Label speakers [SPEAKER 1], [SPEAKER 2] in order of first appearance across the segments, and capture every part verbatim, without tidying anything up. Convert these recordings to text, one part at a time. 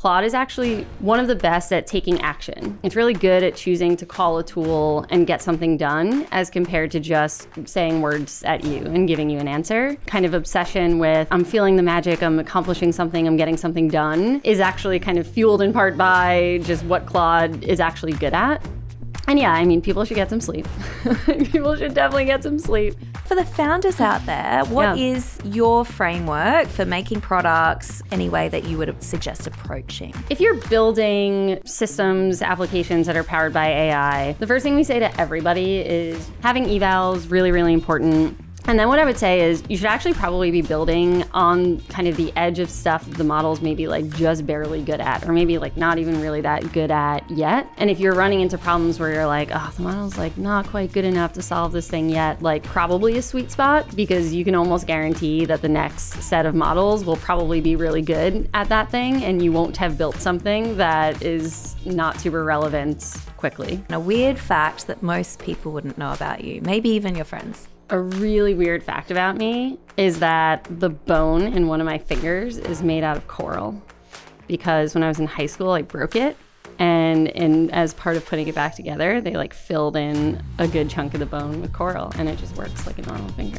[SPEAKER 1] Claude is actually one of the best at taking action. It's really good at choosing to call a tool and get something done as compared to just saying words at you and giving you an answer. Kind of obsession with, I'm feeling the magic, I'm accomplishing something, I'm getting something done, is actually kind of fueled in part by just what Claude is actually good at. And yeah, I mean, people should get some sleep. People should definitely get some sleep.
[SPEAKER 2] For the founders out there, what
[SPEAKER 1] Yeah.
[SPEAKER 2] is your framework for making products any way that you would suggest approaching?
[SPEAKER 1] If you're building systems, applications that are powered by A I, the first thing we say to everybody is having evals really, really important. And then what I would say is you should actually probably be building on kind of the edge of stuff that the model's maybe like just barely good at, or maybe like not even really that good at yet. And if you're running into problems where you're like, oh, the model's like not quite good enough to solve this thing yet, like probably a sweet spot, because you can almost guarantee that the next set of models will probably be really good at that thing, and you won't have built something that is not super relevant quickly.
[SPEAKER 2] A weird fact that most people wouldn't know about you, maybe even your friends.
[SPEAKER 1] A really weird fact about me is that the bone in one of my fingers is made out of coral, because when I was in high school, I broke it. And in, as part of putting it back together, they like filled in a good chunk of the bone with coral, and it just works like a normal finger.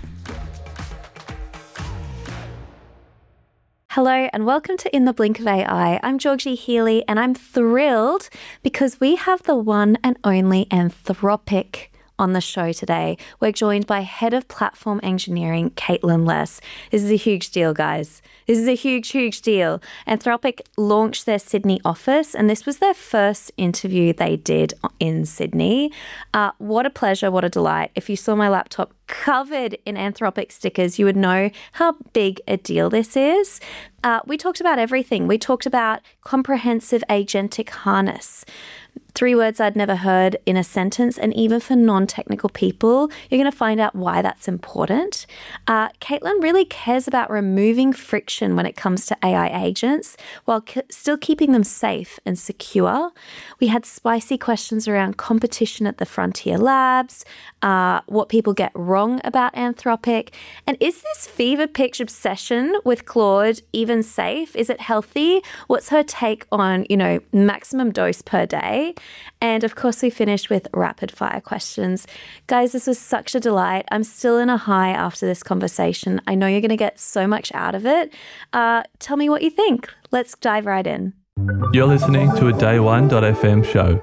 [SPEAKER 2] Hello and welcome to In the Blink of A I. I'm Georgie Healy and I'm thrilled because we have the one and only Anthropic on the show today. We're joined by Head of Platform Engineering, Caitlin Less. This is a huge deal, guys. This is a huge, huge deal. Anthropic launched their Sydney office, and this was their first interview they did in Sydney. Uh, what a pleasure, what a delight. If you saw my laptop covered in Anthropic stickers, you would know how big a deal this is. Uh, we talked about everything. We talked about comprehensive agentic harness. Three words I'd never heard in a sentence, and even for non-technical people, you're going to find out why that's important. Uh, Caitlin really cares about removing friction when it comes to A I agents while c- still keeping them safe and secure. We had spicy questions around competition at the frontier labs, uh, what people get wrong about Anthropic, and is this fever pitch obsession with Claude even safe? Is it healthy? What's her take on, you know, maximum dose per day? And of course, we finished with rapid fire questions. Guys, this was such a delight. I'm still in a high after this conversation. I know you're going to get so much out of it. Uh, tell me what you think. Let's dive right in.
[SPEAKER 3] You're listening to a day one dot f m show.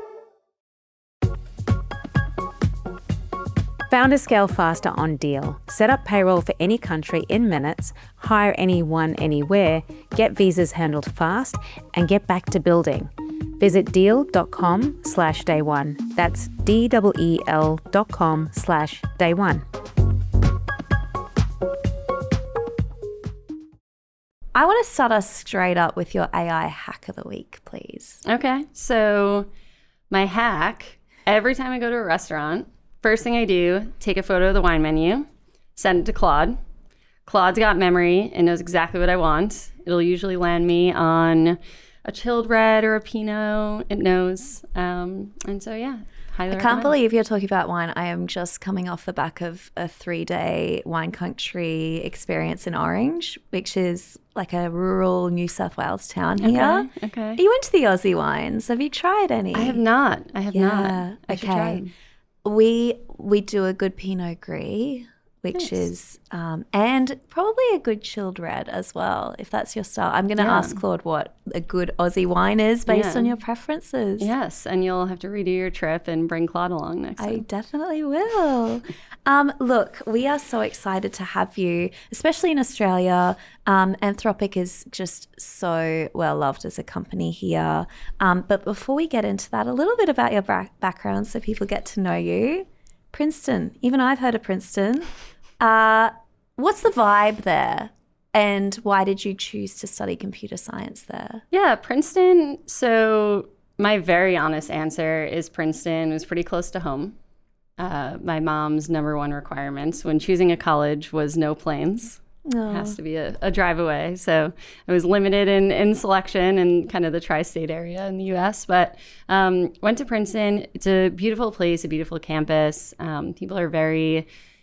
[SPEAKER 4] Founders scale faster on Deal. Set up payroll for any country in minutes, hire anyone anywhere, get visas handled fast, and get back to building. Visit deal.com slash day one. That's D-E-E-L dot com slash day one.
[SPEAKER 2] I want to start us straight up with your A I hack of the week, please.
[SPEAKER 1] Okay, so my hack, every time I go to a restaurant, first thing I do, take a photo of the wine menu, send it to Claude. Claude's got memory and knows exactly what I want. It'll usually land me on a chilled red or a Pinot. It knows. Um, and so, yeah, highly
[SPEAKER 2] I can't
[SPEAKER 1] recommend.
[SPEAKER 2] believe you're talking about wine. I am just coming off the back of a three-day wine country experience in Orange, which is like a rural New South Wales town here.
[SPEAKER 1] Okay, okay.
[SPEAKER 2] You went to the Aussie wines. Have you tried any?
[SPEAKER 1] I have not. I have
[SPEAKER 2] Yeah,
[SPEAKER 1] not. I should try
[SPEAKER 2] okay.
[SPEAKER 1] them.
[SPEAKER 2] We we do a good Pinot Gris, which
[SPEAKER 1] Nice.
[SPEAKER 2] is, um, and probably a good chilled red as well, if that's your style. I'm going to
[SPEAKER 1] Yeah.
[SPEAKER 2] ask Claude what a good Aussie wine is based
[SPEAKER 1] Yeah.
[SPEAKER 2] on your preferences.
[SPEAKER 1] Yes, and you'll have to redo your trip and bring Claude along next
[SPEAKER 2] I
[SPEAKER 1] time.
[SPEAKER 2] definitely will. um, look, we are so excited to have you, especially in Australia. Um, Anthropic is just so well loved as a company here. Um, but before we get into that, a little bit about your back- background so people get to know you. Princeton. Even I've heard of Princeton. Uh, what's the vibe there? And why did you choose to study computer science there?
[SPEAKER 1] Yeah, Princeton. So my very honest answer is Princeton was pretty close to home. Uh, my mom's number one requirements when choosing a college was no planes. It has to be a, a drive away. So I was limited in, in selection in kind of the tri-state area in the U S, but um, went to Princeton. It's a beautiful place, a beautiful campus. Um, people are very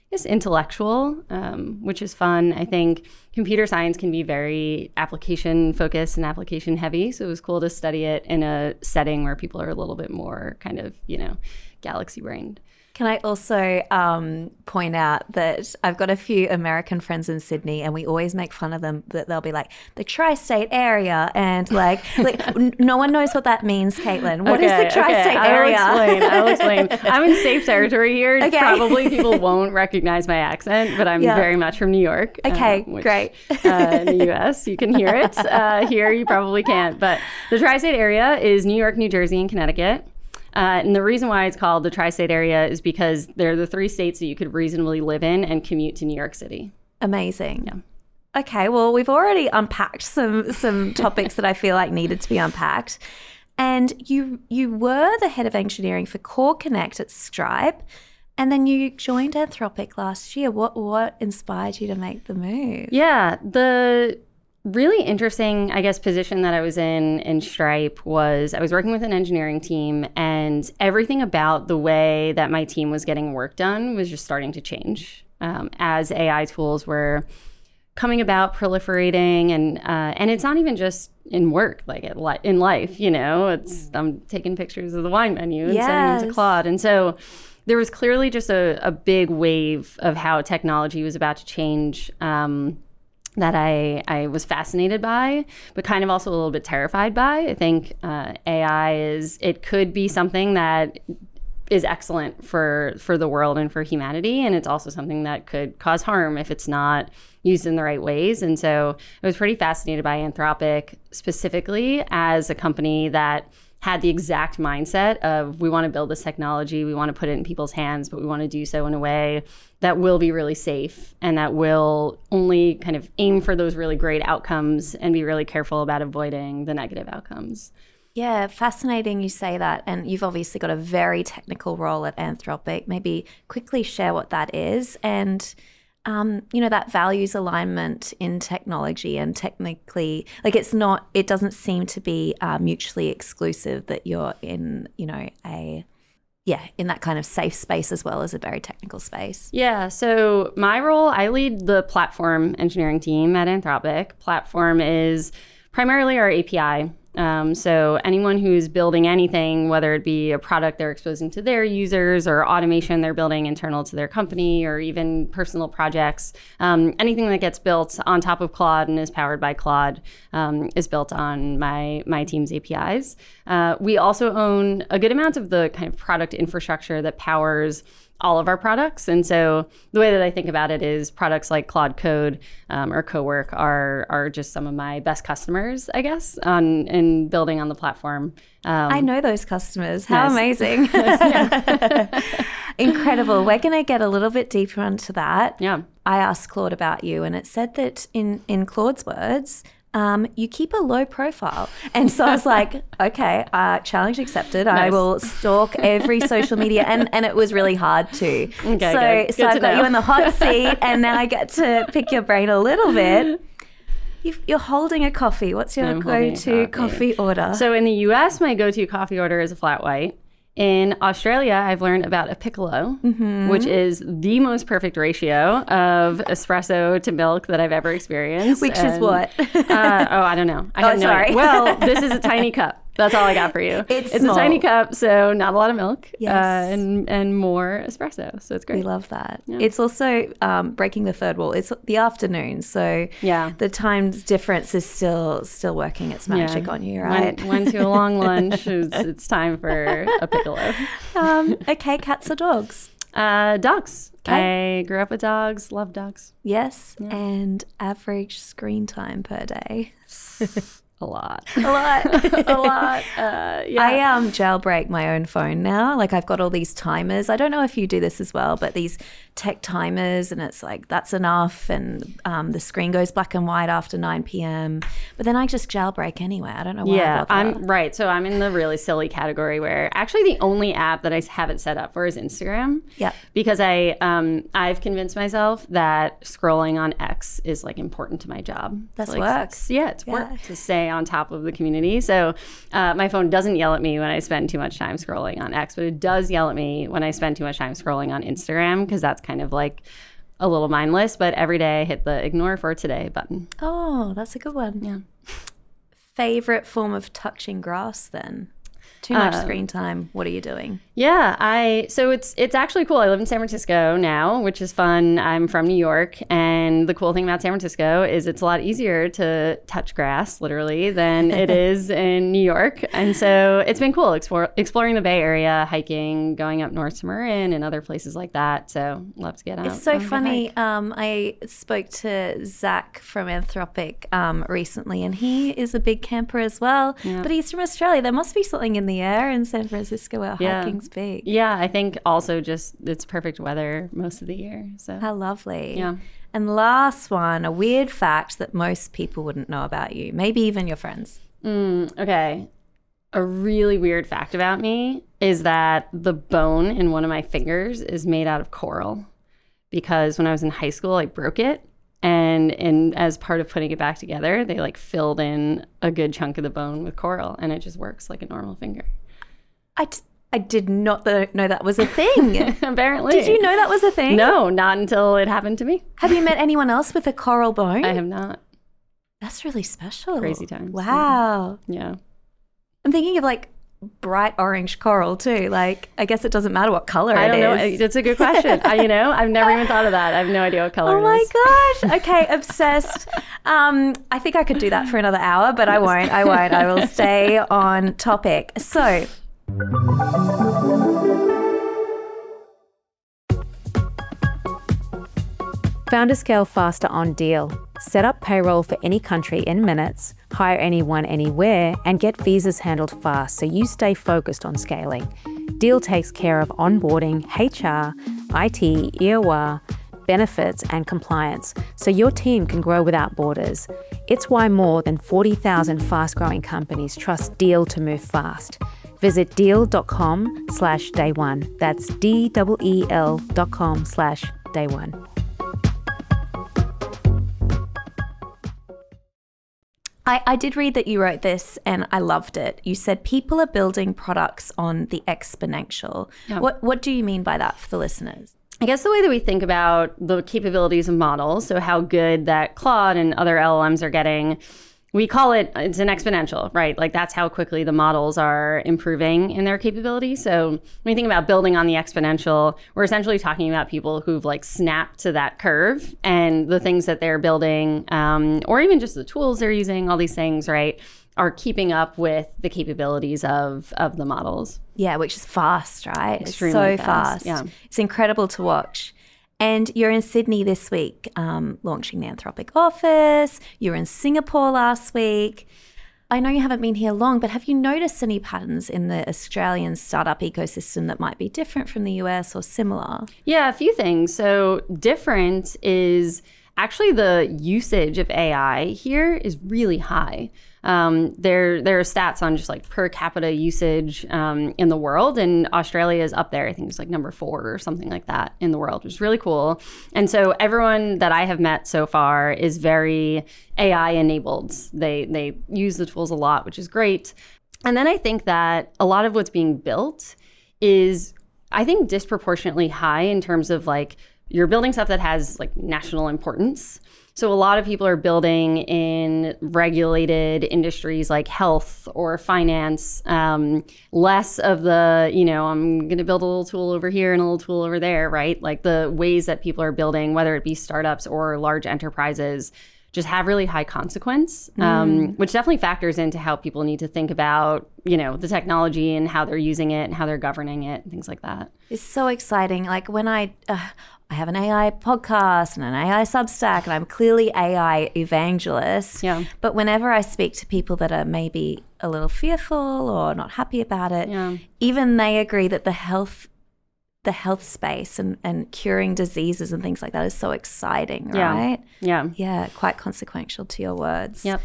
[SPEAKER 1] guess, intellectual, um, which is fun. I think computer science can be very application focused and application heavy. So it was cool to study it in a setting where people are a little bit more kind of, you know, galaxy brained.
[SPEAKER 2] Can I also um, point out that I've got a few American friends in Sydney, and we always make fun of them that they'll be like the tri-state area, and like, like n- no one knows what that means. Caitlin, what
[SPEAKER 1] okay,
[SPEAKER 2] is the tri-state
[SPEAKER 1] okay.
[SPEAKER 2] area?
[SPEAKER 1] I'll explain. I'll explain. I'm in safe territory here.
[SPEAKER 2] Okay.
[SPEAKER 1] Probably people won't recognize my accent, but I'm
[SPEAKER 2] yeah.
[SPEAKER 1] very much from New York.
[SPEAKER 2] Okay,
[SPEAKER 1] uh, which,
[SPEAKER 2] great.
[SPEAKER 1] uh, in the U S, you can hear it. Uh, here, you probably can't. But the tri-state area is New York, New Jersey, and Connecticut. Uh, and the reason why it's called the tri-state area is because they're the three states that you could reasonably live in and commute to New York City.
[SPEAKER 2] Amazing.
[SPEAKER 1] Yeah.
[SPEAKER 2] Okay, well, we've already unpacked some some topics that I feel like needed to be unpacked. And you you were the head of engineering for Core Connect at Stripe, and then you joined Anthropic last year. What what inspired you to make the move?
[SPEAKER 1] Yeah, the really interesting, I guess, position that I was in in Stripe was I was working with an engineering team, and everything about the way that my team was getting work done was just starting to change um, as A I tools were coming about, proliferating, and uh, and it's not even just in work, like at li- in life, you know, it's I'm taking pictures of the wine menu and
[SPEAKER 2] yes.
[SPEAKER 1] sending them to Claude, and so there was clearly just a, a big wave of how technology was about to change. Um, that I, I was fascinated by, but kind of also a little bit terrified by. I think uh, A I is, it could be something that is excellent for, for the world and for humanity, and it's also something that could cause harm if it's not used in the right ways. And so I was pretty fascinated by Anthropic specifically as a company that had the exact mindset of we want to build this technology, we want to put it in people's hands, but we want to do so in a way that will be really safe and that will only kind of aim for those really great outcomes and be really careful about avoiding the negative outcomes.
[SPEAKER 2] Yeah, fascinating you say that. And you've obviously got a very technical role at Anthropic. Maybe quickly share what that is and Um, you know, that values alignment in technology and technically, like it's not, it doesn't seem to be uh, mutually exclusive that you're in, you know, a, yeah, in that kind of safe space as well as a very technical space.
[SPEAKER 1] Yeah, so my role, I lead the platform engineering team at Anthropic. Platform is primarily our A P I. Um, so anyone who's building anything, whether it be a product they're exposing to their users or automation they're building internal to their company or even personal projects, um, anything that gets built on top of Claude and is powered by Claude um, is built on my, my team's A P Is. Uh, we also own a good amount of the kind of product infrastructure that powers all of our products. And so the way that I think about it is products like Claude Code um, or Cowork are are just some of my best customers, I guess, on in building on the platform. Um,
[SPEAKER 2] I know those customers. How
[SPEAKER 1] nice.
[SPEAKER 2] amazing. Incredible. We're going to get a little bit deeper into that.
[SPEAKER 1] Yeah.
[SPEAKER 2] I asked Claude about you, and it said that in, in Claude's words, Um, you keep a low profile. And so I was like, okay, uh, challenge accepted. Nice. I will stalk every social media. And, and it was really hard to.
[SPEAKER 1] Okay,
[SPEAKER 2] so
[SPEAKER 1] good.
[SPEAKER 2] so
[SPEAKER 1] Good
[SPEAKER 2] I've got
[SPEAKER 1] know.
[SPEAKER 2] you in the hot seat, and now I get to pick your brain a little bit. You've, you're holding a coffee. What's your
[SPEAKER 1] I'm holding a
[SPEAKER 2] go-to
[SPEAKER 1] coffee.
[SPEAKER 2] coffee order?
[SPEAKER 1] So in the U S, my go-to coffee order is a flat white. In Australia, I've learned about a piccolo, mm-hmm. which is the most perfect ratio of espresso to milk that I've ever experienced.
[SPEAKER 2] Which
[SPEAKER 1] and,
[SPEAKER 2] is what?
[SPEAKER 1] uh, oh, I don't know. I
[SPEAKER 2] oh,
[SPEAKER 1] have no
[SPEAKER 2] sorry.
[SPEAKER 1] idea. Well, this is a tiny cup. That's all I got for you.
[SPEAKER 2] It's,
[SPEAKER 1] it's
[SPEAKER 2] small.
[SPEAKER 1] a tiny cup, so not a lot of milk,
[SPEAKER 2] yes.
[SPEAKER 1] uh, and and more espresso. So it's great.
[SPEAKER 2] We love that.
[SPEAKER 1] Yeah.
[SPEAKER 2] It's also um, breaking the third wall. It's the afternoon, so
[SPEAKER 1] yeah.
[SPEAKER 2] the time difference is still still working its magic
[SPEAKER 1] yeah.
[SPEAKER 2] on you, right?
[SPEAKER 1] Went, went to a long lunch. It's, it's time for a piccolo.
[SPEAKER 2] Um, okay, cats or dogs?
[SPEAKER 1] Uh, dogs.
[SPEAKER 2] Okay.
[SPEAKER 1] I grew up with dogs. Love dogs.
[SPEAKER 2] Yes,
[SPEAKER 1] Yeah.
[SPEAKER 2] and average screen time per day.
[SPEAKER 1] A lot.
[SPEAKER 2] A lot.
[SPEAKER 1] a lot. Uh, yeah.
[SPEAKER 2] I um jailbreak my own phone now. Like I've got all these timers. I don't know if you do this as well, but these tech timers, and it's like that's enough, and um, the screen goes black and white after nine p.m. But then I just jailbreak anyway. I don't know why.
[SPEAKER 1] Yeah,
[SPEAKER 2] I
[SPEAKER 1] I'm right. So I'm in the really silly category where actually the only app that I have it set up for is Instagram.
[SPEAKER 2] Yep.
[SPEAKER 1] Because I um I've convinced myself that scrolling on X is like important to my job.
[SPEAKER 2] That's
[SPEAKER 1] like,
[SPEAKER 2] work.
[SPEAKER 1] Yeah, it's
[SPEAKER 2] Yeah.
[SPEAKER 1] work to stay stay on top of the community. So uh, my phone doesn't yell at me when I spend too much time scrolling on X, but it does yell at me when I spend too much time scrolling on Instagram, because that's kind of like a little mindless. But every day I hit the ignore for today button.
[SPEAKER 2] Oh, that's a good one.
[SPEAKER 1] Yeah.
[SPEAKER 2] Favorite form of touching grass then? Too much
[SPEAKER 1] Um,
[SPEAKER 2] screen time. What are you doing?
[SPEAKER 1] Yeah, I so it's it's actually cool. I live in San Francisco now, which is fun. I'm from New York, and the cool thing about San Francisco is it's a lot easier to touch grass, literally, than it is in New York. And so it's been cool explore, exploring the Bay Area, hiking, going up north to Marin and other places like that. So love to get out.
[SPEAKER 2] It's so
[SPEAKER 1] on a good
[SPEAKER 2] funny.
[SPEAKER 1] hike.
[SPEAKER 2] Um, I spoke to Zach from Anthropic um, recently, and he is a big camper as well.
[SPEAKER 1] Yeah.
[SPEAKER 2] But he's from Australia. There must be something in the air in San Francisco where
[SPEAKER 1] Yeah.
[SPEAKER 2] hiking's big.
[SPEAKER 1] Yeah, I think also just it's perfect weather most of the year. So
[SPEAKER 2] How lovely.
[SPEAKER 1] Yeah.
[SPEAKER 2] And last one, a weird fact that most people wouldn't know about you, maybe even your friends.
[SPEAKER 1] Mm, okay. A really weird fact about me is that the bone in one of my fingers is made out of coral, because when I was in high school, I broke it. And in, as part of putting it back together, they like filled in a good chunk of the bone with coral, and it just works like a normal finger.
[SPEAKER 2] I, t- I did not th- know that was a thing.
[SPEAKER 1] Apparently.
[SPEAKER 2] Did you know that was a thing?
[SPEAKER 1] No, not until it happened to me.
[SPEAKER 2] Have you met anyone else with a coral bone?
[SPEAKER 1] I have not.
[SPEAKER 2] That's really special.
[SPEAKER 1] Crazy times.
[SPEAKER 2] Wow.
[SPEAKER 1] Yeah.
[SPEAKER 2] I'm thinking of like bright orange coral too. Like, I guess it doesn't matter what color
[SPEAKER 1] I
[SPEAKER 2] it
[SPEAKER 1] don't know.
[SPEAKER 2] is.
[SPEAKER 1] It's a good question. I, you know, I've never even thought of that. I have no idea what color
[SPEAKER 2] Oh
[SPEAKER 1] it
[SPEAKER 2] my
[SPEAKER 1] is.
[SPEAKER 2] gosh. Okay, obsessed. Um, I think I could do that for another hour, but I won't. I won't. I will stay on topic. So,
[SPEAKER 4] Found a scale faster on Deal. Set up payroll for any country in minutes, hire anyone anywhere, and get visas handled fast so you stay focused on scaling. Deal takes care of onboarding, H R, I T, E O R, benefits, and compliance so your team can grow without borders. It's why more than forty thousand fast-growing companies trust Deal to move fast. Visit deal.com slash day one. That's D-E-E-L dot com slash day one.
[SPEAKER 2] I, I did read that you wrote this and I loved it. You said people are building products on the exponential.
[SPEAKER 1] Yeah.
[SPEAKER 2] What What do you mean by that for the listeners?
[SPEAKER 1] I guess the way that we think about the capabilities of models, so how good that Claude and other L L Ms are getting, we call it, it's an exponential, right? Like that's how quickly the models are improving in their capabilities. So when you think about building on the exponential, we're essentially talking about people who've like snapped to that curve, and the things that they're building, um, or even just the tools they're using, all these things, right, are keeping up with the capabilities of, of the models.
[SPEAKER 2] Yeah, which is fast, right?
[SPEAKER 1] Extremely
[SPEAKER 2] it's so
[SPEAKER 1] fast,
[SPEAKER 2] fast.
[SPEAKER 1] yeah.
[SPEAKER 2] It's incredible to watch. And you're in Sydney this week, um, launching the Anthropic office. You were in Singapore last week. I know you haven't been here long, but have you noticed any patterns in the Australian startup ecosystem that might be different from the U S or similar?
[SPEAKER 1] Yeah, a few things. So different is actually the usage of A I here is really high. Um, there, there are stats on just like per capita usage um, in the world, and Australia is up there. I think it's like number four or something like that in the world, which is really cool. And so everyone that I have met so far is very A I enabled. They they use the tools a lot, which is great. And then I think that a lot of what's being built is, I think, disproportionately high in terms of like you're building stuff that has like national importance. So a lot of people are building in regulated industries like health or finance, um, less of the, you know, I'm going to build a little tool over here and a little tool over there, right? Like the ways that people are building, whether it be startups or large enterprises, just have really high consequence, um, mm. which definitely factors into how people need to think about, you know, the technology and how they're using it and how they're governing it and things like that.
[SPEAKER 2] It's so exciting. Like when I... Uh, I have an A I podcast and an A I Substack, and I'm clearly A I evangelist.
[SPEAKER 1] Yeah.
[SPEAKER 2] But whenever I speak to people that are maybe a little fearful or not happy about it,
[SPEAKER 1] yeah.
[SPEAKER 2] even they agree that the health the health space and, and curing diseases and things like that is so exciting, right?
[SPEAKER 1] Yeah. Yeah.
[SPEAKER 2] Yeah, quite consequential to your words.
[SPEAKER 1] Yep.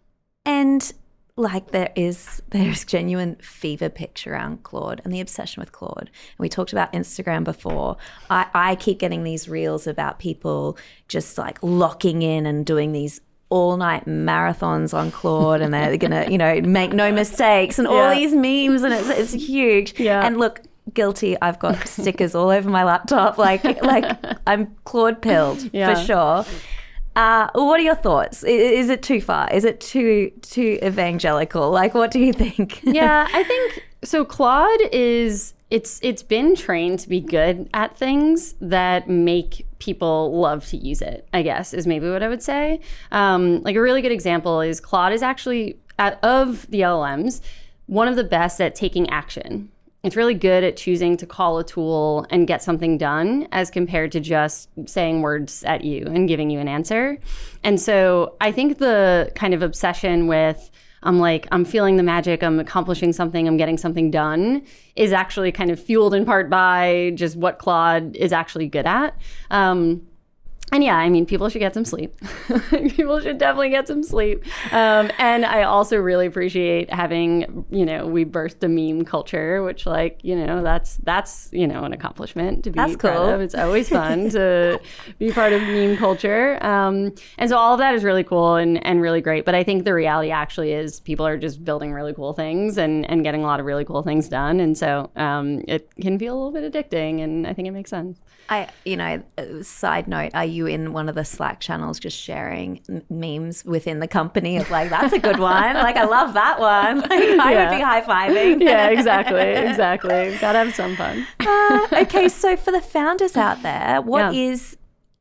[SPEAKER 2] And like there is there's genuine fever pitch around Claude and the obsession with Claude. And we talked about Instagram before. I, I keep getting these reels about people just like locking in and doing these all night marathons on Claude and they're going to, you know, make no mistakes and all
[SPEAKER 1] Yeah.
[SPEAKER 2] these memes and it's, it's huge.
[SPEAKER 1] Yeah.
[SPEAKER 2] And look, guilty, I've got stickers all over my laptop. Like, like I'm Claude pilled
[SPEAKER 1] Yeah.
[SPEAKER 2] for sure. Uh, what are your thoughts? I- Is it too far? Is it too too evangelical? Like, what do you think?
[SPEAKER 1] Yeah, I think so. Claude is it's it's been trained to be good at things that make people love to use it, I guess, is maybe what I would say. Um, like a really good example is Claude is actually, at, of the L L Ms, one of the best at taking action. It's really good at choosing to call a tool and get something done as compared to just saying words at you and giving you an answer. And so I think the kind of obsession with, I'm like, I'm feeling the magic, I'm accomplishing something, I'm getting something done, is actually kind of fueled in part by just what Claude is actually good at. Um, And yeah, I mean, people should get some sleep. People should definitely get some sleep. Um, and I also really appreciate having, you know, we birthed a meme culture, which, like, you know, that's, that's you know, an accomplishment to be
[SPEAKER 2] That's
[SPEAKER 1] proud
[SPEAKER 2] cool.
[SPEAKER 1] of. It's always fun to be part of meme culture. Um, and so all of that is really cool and, and really great. But I think the reality actually is people are just building really cool things and, and getting a lot of really cool things done. And so um, it can feel a little bit addicting, and I think it makes sense.
[SPEAKER 2] I, you know, uh, side note, are you in one of the Slack channels just sharing m- memes within the company of like, that's a good one. Like, I love that one. Like, I
[SPEAKER 1] Yeah.
[SPEAKER 2] would be high-fiving.
[SPEAKER 1] Yeah, exactly. Exactly. Gotta have some fun.
[SPEAKER 2] Uh, okay, so for the founders out there, what
[SPEAKER 1] Yeah.
[SPEAKER 2] is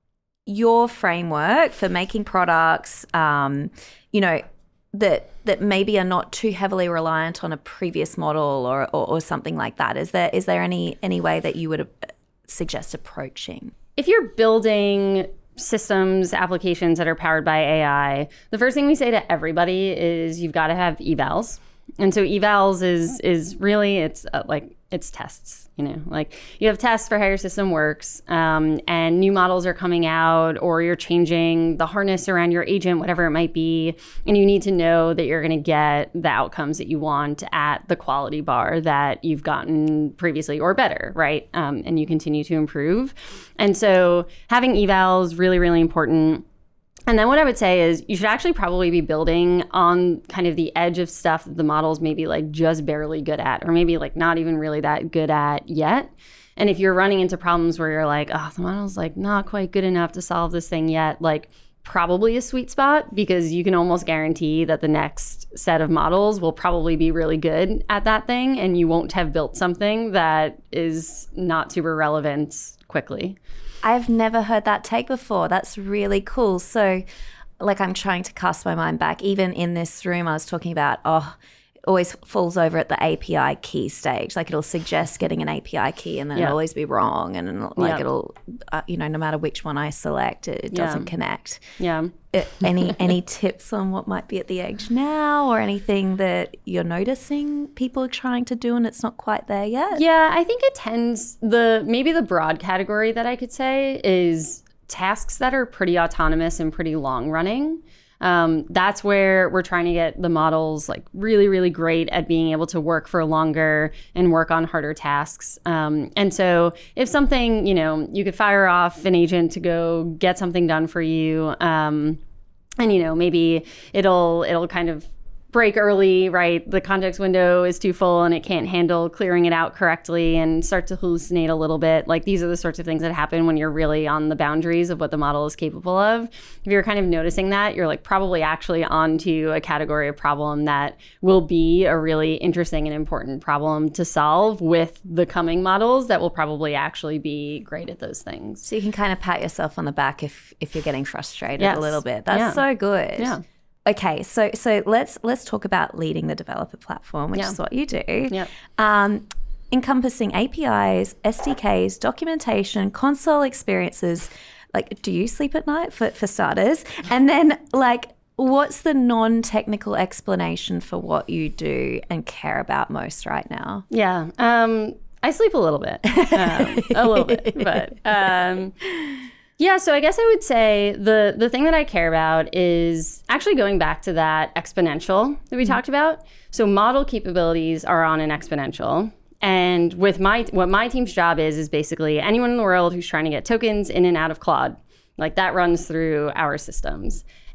[SPEAKER 2] your framework for making products, um, you know, that that maybe are not too heavily reliant on a previous model or, or, or something like that? Is there is there any any way that you would uh, suggest approaching?
[SPEAKER 1] If you're building systems, applications that are powered by A I, the first thing we say to everybody is you've got to have evals. And so evals is is really, it's uh, like, it's tests, you know, like you have tests for how your system works, um, and new models are coming out, or you're changing the harness around your agent, whatever it might be. And you need to know that you're going to get the outcomes that you want at the quality bar that you've gotten previously or better, right? Um, and you continue to improve. And so having evals really, really important. And then what I would say is you should actually probably be building on kind of the edge of stuff that the model's maybe like just barely good at, or maybe like not even really that good at yet. And if you're running into problems where you're like, oh, the model's like not quite good enough to solve this thing yet, like probably a sweet spot, because you can almost guarantee that the next set of models will probably be really good at that thing, and you won't have built something that is not super relevant quickly.
[SPEAKER 2] I've never heard that take before. That's really cool. So, like, I'm trying to cast my mind back. Even in this room, I was talking about, oh, it always falls over at the A P I key stage. Like, it'll suggest getting an A P I key and then
[SPEAKER 1] Yeah.
[SPEAKER 2] it'll always be wrong. And, like,
[SPEAKER 1] Yeah.
[SPEAKER 2] it'll, uh, you know, no matter which one I select, it, it
[SPEAKER 1] Yeah.
[SPEAKER 2] doesn't connect.
[SPEAKER 1] Yeah.
[SPEAKER 2] Uh, any any tips on what might be at the edge now, or anything that you're noticing people are trying to do and it's not quite there yet?
[SPEAKER 1] Yeah, I think it tends, the maybe the broad category that I could say is tasks that are pretty autonomous and pretty long running. Um, that's where we're trying to get the models like really, really great at being able to work for longer and work on harder tasks. Um, and so if something, you know, you could fire off an agent to go get something done for you, um, and, you know, maybe it'll it'll kind of break early, right? The context window is too full and it can't handle clearing it out correctly and start to hallucinate a little bit. Like, these are the sorts of things that happen when you're really on the boundaries of what the model is capable of. If you're kind of noticing that, you're like probably actually onto a category of problem that will be a really interesting and important problem to solve with the coming models that will probably actually be great at those things.
[SPEAKER 2] So you can kind of pat yourself on the back if if you're getting frustrated
[SPEAKER 1] Yes.
[SPEAKER 2] a little bit. That's
[SPEAKER 1] Yeah.
[SPEAKER 2] so good.
[SPEAKER 1] Yeah.
[SPEAKER 2] Okay, so so let's let's talk about leading the developer platform, which
[SPEAKER 1] Yeah.
[SPEAKER 2] is what you do.
[SPEAKER 1] Yeah.
[SPEAKER 2] Um, encompassing A P Is, S D Ks, documentation, console experiences. Like, do you sleep at night, for, for starters? And then, like, what's the non-technical explanation for what you do and care about most right now?
[SPEAKER 1] Yeah. Um, I sleep a little bit, um, a little bit, but um, yeah. So I guess I would say the the thing that I care about is actually going back to that exponential that we mm-hmm. talked about. So model capabilities are on an exponential. And with my what my team's job is is basically anyone in the world who's trying to get tokens in and out of Claude. Like, that runs through our systems.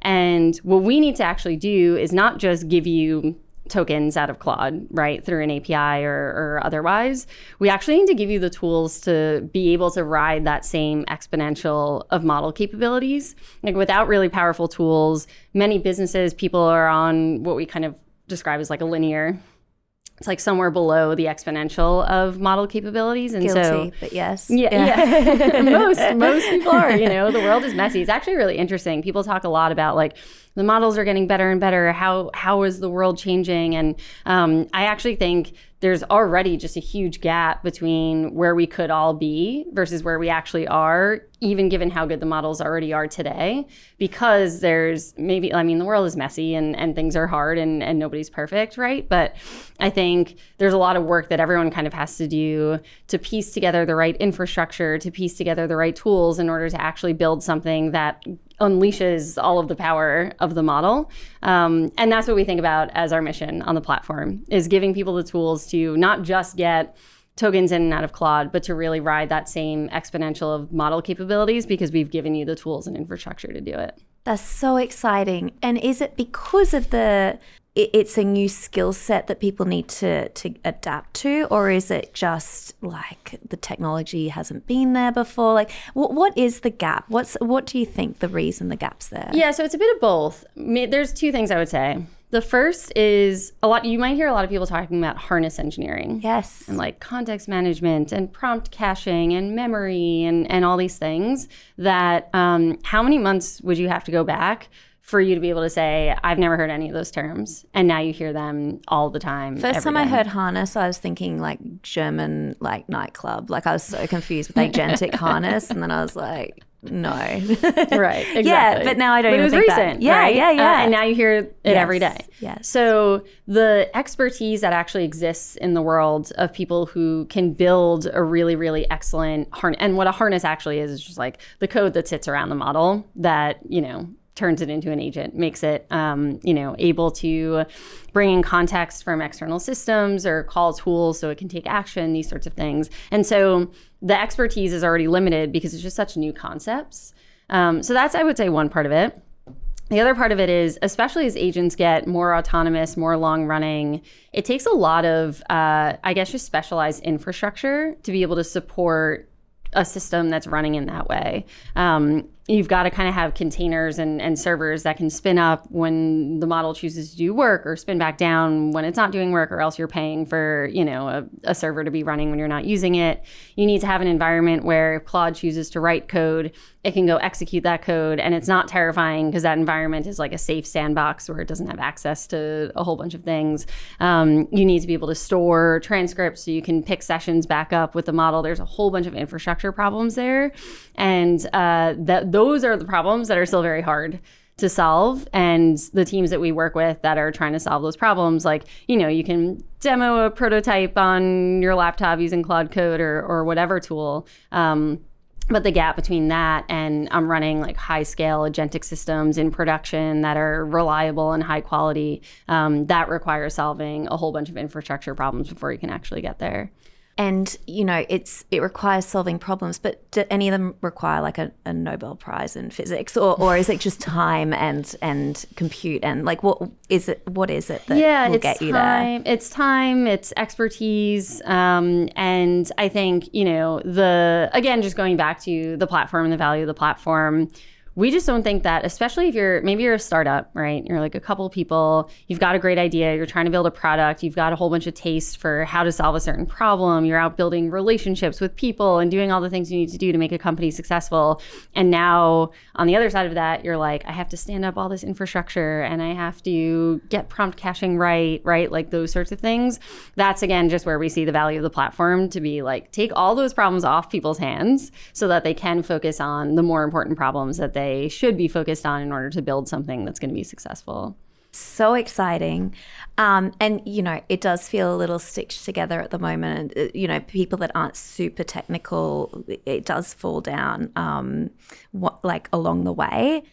[SPEAKER 1] And what we need to actually do is not just give you tokens out of Claude, right, through an A P I or, or otherwise. We actually need to give you the tools to be able to ride that same exponential of model capabilities. Like without really powerful tools, many businesses, people are on what we kind of describe as like a linear. It's like somewhere below the exponential of model capabilities. And
[SPEAKER 2] Guilty,
[SPEAKER 1] so,
[SPEAKER 2] but yes.
[SPEAKER 1] Yeah, yeah. most, most people are, you know, the world is messy. It's actually really interesting. People talk a lot about like, the models are getting better and better. How how is the world changing? And um, I actually think there's already just a huge gap between where we could all be versus where we actually are, even given how good the models already are today. Because there's maybe, I mean, the world is messy and, and things are hard and, and nobody's perfect, right? But I think there's a lot of work that everyone kind of has to do to piece together the right infrastructure, to piece together the right tools in order to actually build something that unleashes all of the power of the model. Um, and that's what we think about as our mission on the platform, is giving people the tools to not just get tokens in and out of Claude, but to really ride that same exponential of model capabilities because we've given you the tools and infrastructure to do it.
[SPEAKER 2] That's so exciting. And is it because of the, it- it's a new skill set that people need to, to adapt to, or is it just like the technology hasn't been there before? Like what, what is the gap? What's, what do you think the reason the gap's there?
[SPEAKER 1] Yeah, so it's a bit of both. Ma- There's two things I would say. The first is a lot, you might hear a lot of people talking about harness engineering.
[SPEAKER 2] Yes.
[SPEAKER 1] And like context management and prompt caching and memory and, and all these things that um, how many months would you have to go back for you to be able to say, I've never heard any of those terms. And now you hear them all the time.
[SPEAKER 2] First time
[SPEAKER 1] day.
[SPEAKER 2] I heard harness, I was thinking like German like nightclub. Like I was so confused with agentic harness. And then I was like, no.
[SPEAKER 1] Right, exactly.
[SPEAKER 2] Yeah, but now I don't
[SPEAKER 1] but
[SPEAKER 2] even
[SPEAKER 1] it was
[SPEAKER 2] think
[SPEAKER 1] recent,
[SPEAKER 2] that. Yeah,
[SPEAKER 1] right?
[SPEAKER 2] yeah, yeah.
[SPEAKER 1] Uh, and now you hear it
[SPEAKER 2] Yes,
[SPEAKER 1] every day.
[SPEAKER 2] yes.
[SPEAKER 1] So the expertise that actually exists in the world of people who can build a really, really excellent harness, and what a harness actually is, is just like the code that sits around the model that, you know, turns it into an agent, makes it, um, you know, able to bring in context from external systems or call tools so it can take action, these sorts of things. And so the expertise is already limited because it's just such new concepts. Um, so that's, I would say, one part of it. The other part of it is, especially as agents get more autonomous, more long running, it takes a lot of, uh, I guess, just specialized infrastructure to be able to support a system that's running in that way. Um, you've got to kind of have containers and, and servers that can spin up when the model chooses to do work or spin back down when it's not doing work, or else you're paying for, you know, a, a server to be running when you're not using it. You need to have an environment where if Claude chooses to write code, it can go execute that code, and it's not terrifying because that environment is like a safe sandbox where it doesn't have access to a whole bunch of things. Um, you need to be able to store transcripts so you can pick sessions back up with the model. There's a whole bunch of infrastructure problems there. And uh, that those are the problems that are still very hard to solve. And the teams that we work with that are trying to solve those problems, like, you know, you can demo a prototype on your laptop using Claude Code or, or whatever tool. Um, But the gap between that and I'm running like high scale agentic systems in production that are reliable and high quality, um, that requires solving a whole bunch of infrastructure problems before you can actually get there.
[SPEAKER 2] And, you know, it's it requires solving problems, but do any of them require like a, a Nobel Prize in physics, or, or is it just time and and compute and like what is it? What is it that
[SPEAKER 1] yeah,
[SPEAKER 2] will
[SPEAKER 1] it's
[SPEAKER 2] get you
[SPEAKER 1] time,
[SPEAKER 2] there?
[SPEAKER 1] It's time, it's expertise, um, and I think, you know, the again, just going back to the platform and the value of the platform. We just don't think that, especially if you're, maybe you're a startup, right? You're like a couple people, you've got a great idea, you're trying to build a product, you've got a whole bunch of taste for how to solve a certain problem, you're out building relationships with people and doing all the things you need to do to make a company successful. And now on the other side of that, you're like, I have to stand up all this infrastructure and I have to get prompt caching right, right? Like those sorts of things. That's again, just where we see the value of the platform to be like, take all those problems off people's hands so that they can focus on the more important problems that they they should be focused on in order to build something that's going to be successful.
[SPEAKER 2] So exciting. Um, and, you know, it does feel a little stitched together at the moment. You know, people that aren't super technical, it does fall down um, what, like along the way.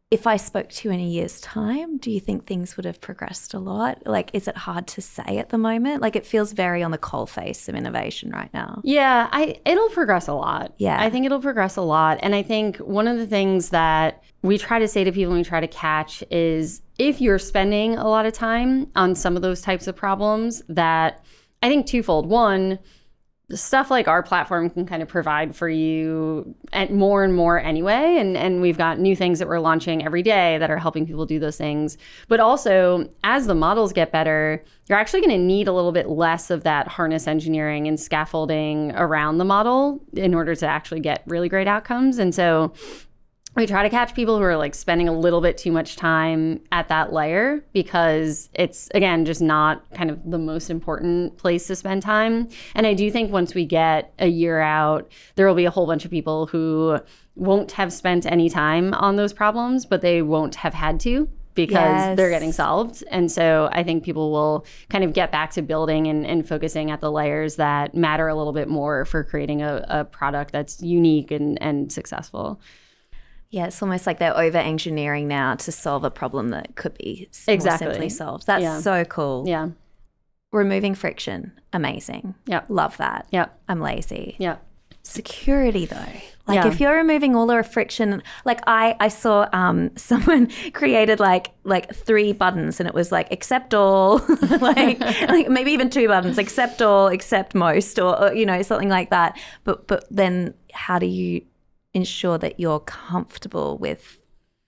[SPEAKER 2] if I spoke to you in a year's time, do you think things would have progressed a lot? Like, is it hard to say at the moment? Like, it feels very on the coalface of innovation right now.
[SPEAKER 1] Yeah, I it'll progress a lot.
[SPEAKER 2] Yeah.
[SPEAKER 1] I think it'll progress a lot. And I think one of the things that we try to say to people and we try to catch is if you're spending a lot of time on some of those types of problems, that I think twofold. One, stuff like our platform can kind of provide for you and more and more anyway. And, and we've got new things that we're launching every day that are helping people do those things. But also, as the models get better, you're actually going to need a little bit less of that harness engineering and scaffolding around the model in order to actually get really great outcomes. And so we try to catch people who are like spending a little bit too much time at that layer because it's, again, just not kind of the most important place to spend time. And I do think once we get a year out, there will be a whole bunch of people who won't have spent any time on those problems, but they won't have had to because
[SPEAKER 2] Yes.
[SPEAKER 1] they're getting solved. And so I think people will kind of get back to building and, and focusing at the layers that matter a little bit more for creating a, a product that's unique and, and successful.
[SPEAKER 2] Yeah, it's almost like they're over-engineering now to solve a problem that could be s- more
[SPEAKER 1] Exactly.
[SPEAKER 2] simply solved. That's
[SPEAKER 1] Yeah.
[SPEAKER 2] so cool.
[SPEAKER 1] Yeah.
[SPEAKER 2] Removing friction, amazing.
[SPEAKER 1] Yep.
[SPEAKER 2] Love that.
[SPEAKER 1] Yep.
[SPEAKER 2] I'm lazy.
[SPEAKER 1] Yep.
[SPEAKER 2] Security though, like
[SPEAKER 1] Yeah.
[SPEAKER 2] if you're removing all the friction, like I I saw um someone created like like three buttons and it was like accept all, like like maybe even two buttons, accept all, accept most, or, or you know, something like that. But but then how do you ensure that you're comfortable with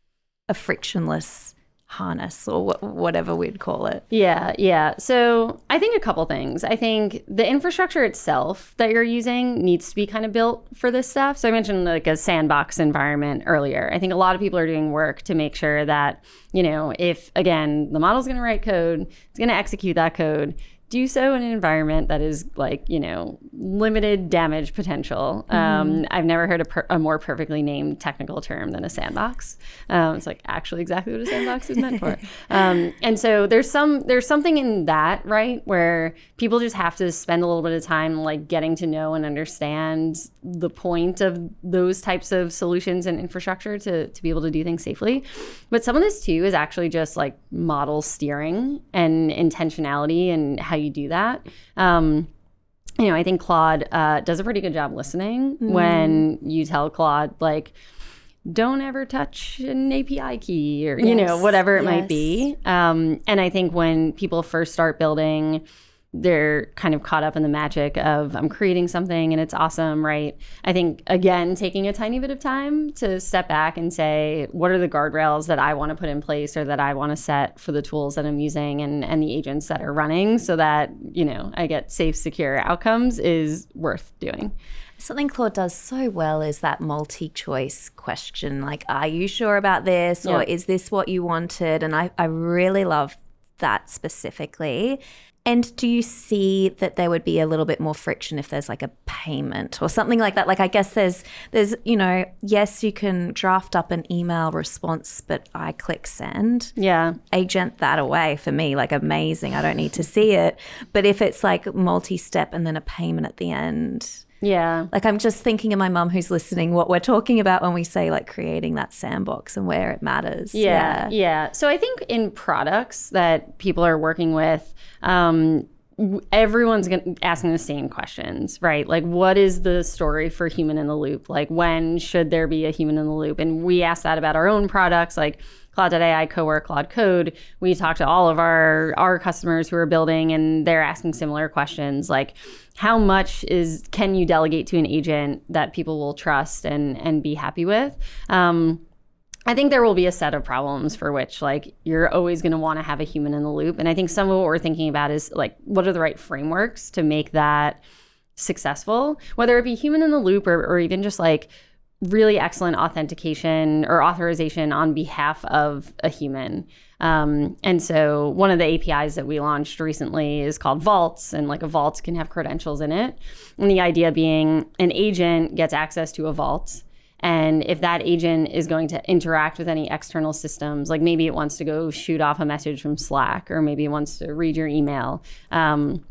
[SPEAKER 2] a frictionless harness or wh- whatever we'd call it?
[SPEAKER 1] Yeah, yeah. So I think a couple things. I think the infrastructure itself that you're using needs to be kind of built for this stuff. So I mentioned like a sandbox environment earlier. I think a lot of people are doing work to make sure that, you know, if, again, the model's going to write code, it's going to execute that code, do so in an environment that is like, you know, limited damage potential. Mm-hmm. Um, I've never heard a, per- a more perfectly named technical term than a sandbox. Um, it's like actually exactly what a sandbox is meant for. Um, and so there's some there's something in that, right, where people just have to spend a little bit of time like getting to know and understand the point of those types of solutions and infrastructure to to be able to do things safely. But some of this too is actually just like model steering and intentionality and how you do that. Um, you know, I think Claude uh, does a pretty good job listening mm. when you tell Claude, like, don't ever touch an A P I key or, yes. you know, whatever it yes. might be. Um, and I think when people first start building, they're kind of caught up in the magic of I'm creating something and it's awesome, right? I think, again, taking a tiny bit of time to step back and say, what are the guardrails that I want to put in place or that I want to set for the tools that I'm using and, and the agents that are running so that, you know, I get safe, secure outcomes is worth doing.
[SPEAKER 2] Something Claude does so well is that multi-choice question, like, are you sure about this? Or
[SPEAKER 1] yeah.
[SPEAKER 2] is this what you wanted? And I, I really love that specifically. And do you see that there would be a little bit more friction if there's like a payment or something like that? Like, I guess there's, there's, you know, yes, you can draft up an email response, but I click send.
[SPEAKER 1] Yeah.
[SPEAKER 2] Agent that away for me, like amazing. I don't need to see it. But if it's like multi-step and then a payment at the end.
[SPEAKER 1] Yeah.
[SPEAKER 2] Like, I'm just thinking of my mum who's listening, what we're talking about when we say like creating that sandbox and where it matters.
[SPEAKER 1] Yeah. Yeah. yeah. So I think in products that people are working with, um, everyone's gonna, asking the same questions, right? Like, what is the story for human in the loop? Like, when should there be a human in the loop? And we ask that about our own products, like Claude dot A I, Cowork, Claude Code. We talk to all of our, our customers who are building, and they're asking similar questions, like, how much is can you delegate to an agent that people will trust and, and be happy with? Um, I think there will be a set of problems for which, like, you're always going to want to have a human in the loop. And I think some of what we're thinking about is, like, what are the right frameworks to make that successful, whether it be human in the loop or, or even just, like, really excellent authentication or authorization on behalf of a human. Um, and so one of the A P Is that we launched recently is called Vaults, and like a vault can have credentials in it. And the idea being an agent gets access to a vault. And if that agent is going to interact with any external systems, like maybe it wants to go shoot off a message from Slack, or maybe it wants to read your email, um,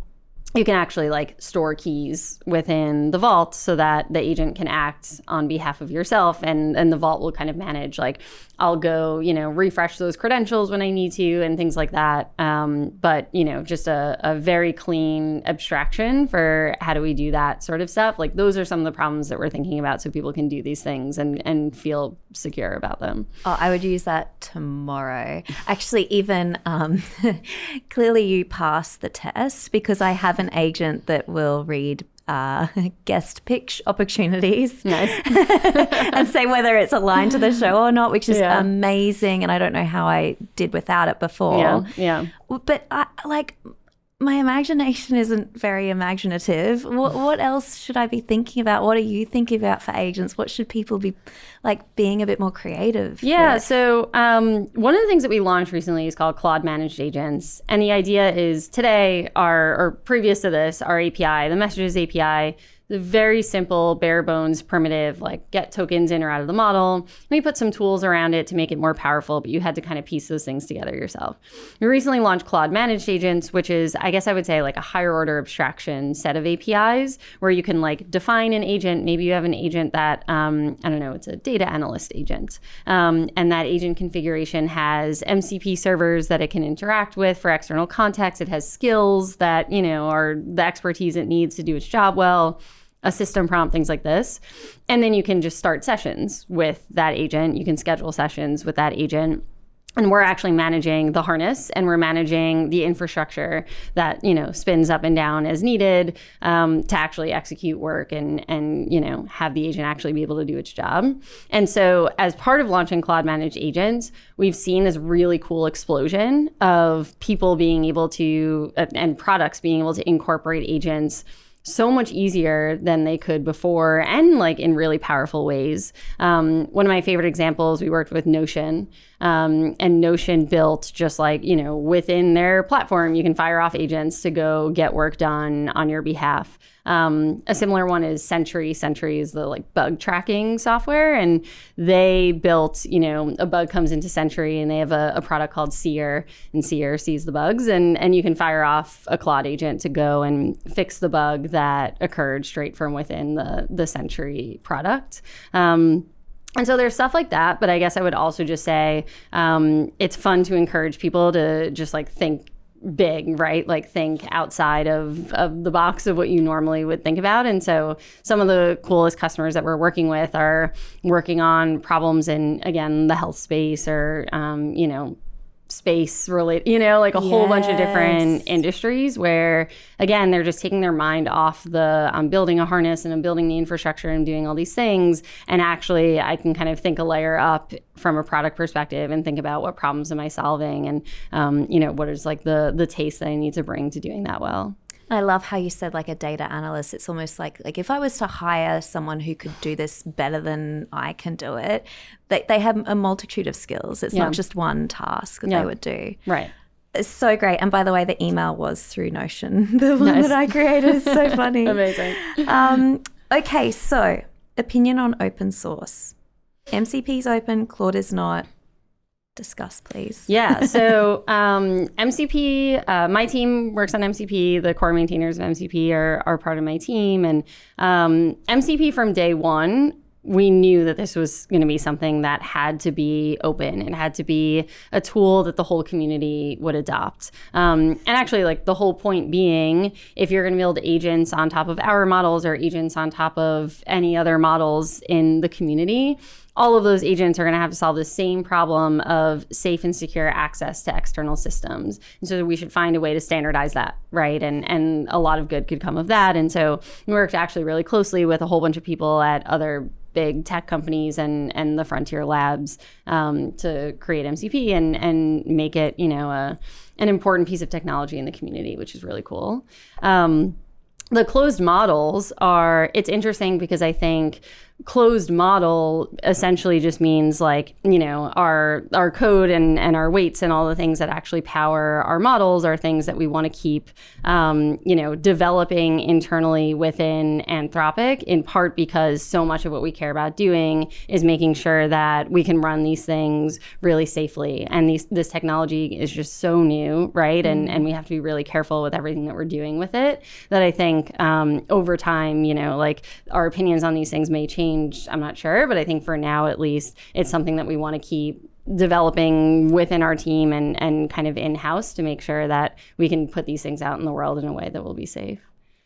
[SPEAKER 1] you can actually like store keys within the vault so that the agent can act on behalf of yourself, and, and the vault will kind of manage like, I'll go, you know, refresh those credentials when I need to and things like that. Um, but, you know, just a, a very clean abstraction for how do we do that sort of stuff. Like those are some of the problems that we're thinking about so people can do these things and, and feel secure about them.
[SPEAKER 2] Oh, I would use that tomorrow. Actually, even um, clearly you passed the test because I have an agent that will read Uh, guest pitch opportunities.
[SPEAKER 1] Nice.
[SPEAKER 2] And say whether it's aligned to the show or not, which is
[SPEAKER 1] yeah.
[SPEAKER 2] amazing. And I don't know how I did without it before.
[SPEAKER 1] Yeah, yeah.
[SPEAKER 2] But I, like, my imagination isn't very imaginative. What, what else should I be thinking about? What are you thinking about for agents? What should people be like being a bit more creative
[SPEAKER 1] Yeah,
[SPEAKER 2] with?
[SPEAKER 1] so um, one of the things that we launched recently is called Claude Managed Agents. And the idea is today, our, or previous to this, our A P I, the Messages A P I, the very simple, bare bones, primitive, like get tokens in or out of the model. We put some tools around it to make it more powerful, but you had to kind of piece those things together yourself. We recently launched Claude Managed Agents, which is, I guess I would say, like a higher order abstraction set of A P Is where you can like define an agent. Maybe you have an agent that, um, I don't know, it's a data analyst agent. Um, and that agent configuration has M C P servers that it can interact with for external context. It has skills that, you know, are the expertise it needs to do its job well, a system prompt, things like this. And then you can just start sessions with that agent. You can schedule sessions with that agent. And we're actually managing the harness, and we're managing the infrastructure that, you know, spins up and down as needed um, to actually execute work and, and, you know, have the agent actually be able to do its job. And so as part of launching Claude Managed Agents, we've seen this really cool explosion of people being able to, uh, and products being able to incorporate agents so much easier than they could before, and like in really powerful ways. Um, one of my favorite examples, we worked with Notion, um, and Notion built just like, you know, within their platform, you can fire off agents to go get work done on your behalf. Um, a similar one is Sentry. Sentry is the like bug tracking software, and they built, you know, a bug comes into Sentry and they have a, a product called Seer, and Seer sees the bugs, and, and you can fire off a Claude agent to go and fix the bug that occurred straight from within the, the Sentry product. Um, And so there's stuff like that, but I guess I would also just say um, it's fun to encourage people to just like think big, right? Like think outside of, of the box of what you normally would think about. And so some of the coolest customers that we're working with are working on problems in, again, the health space or, um, you know, space related, you know, like a
[SPEAKER 2] yes.
[SPEAKER 1] whole bunch of different industries where, again, they're just taking their mind off the, I'm building a harness and I'm building the infrastructure and doing all these things. And actually, I can kind of think a layer up from a product perspective and think about what problems am I solving and, um, you know, what is like the the taste that I need to bring to doing that well.
[SPEAKER 2] I love how you said like a data analyst. It's almost like like if I was to hire someone who could do this better than I can do it, they, they have a multitude of skills. It's
[SPEAKER 1] Yeah.
[SPEAKER 2] not just one task that
[SPEAKER 1] Yeah.
[SPEAKER 2] they would do.
[SPEAKER 1] Right.
[SPEAKER 2] It's so great. And by the way, the email was through Notion. The one
[SPEAKER 1] Nice.
[SPEAKER 2] that I created is so funny.
[SPEAKER 1] Amazing.
[SPEAKER 2] Um, okay, so opinion on open source. M C P is open, Claude is not. Discuss, please.
[SPEAKER 1] Yeah. So um, M C P, uh, my team works on M C P. The core maintainers of M C P are, are part of my team. And um, M C P from day one, we knew that this was going to be something that had to be open. It had to be a tool that the whole community would adopt. Um, and actually, like the whole point being, if you're going to build agents on top of our models or agents on top of any other models in the community, all of those agents are going to have to solve the same problem of safe and secure access to external systems. And so we should find a way to standardize that, right? And and a lot of good could come of that. And so we worked actually really closely with a whole bunch of people at other big tech companies and and the Frontier Labs um, to create M C P and and make it, you know, a, an important piece of technology in the community, which is really cool. Um, the closed models are, it's interesting because I think closed model essentially just means like, you know, our our code and, and our weights and all the things that actually power our models are things that we want to keep, um, you know, developing internally within Anthropic, in part because so much of what we care about doing is making sure that we can run these things really safely. And these, this technology is just so new, right? Mm. And, and we have to be really careful with everything that we're doing with it, that I think um, over time, you know, like our opinions on these things may change. I'm not sure, but I think for now, at least, it's something that we want to keep developing within our team and, and kind of in-house to make sure that we can put these things out in the world in a way that will be safe.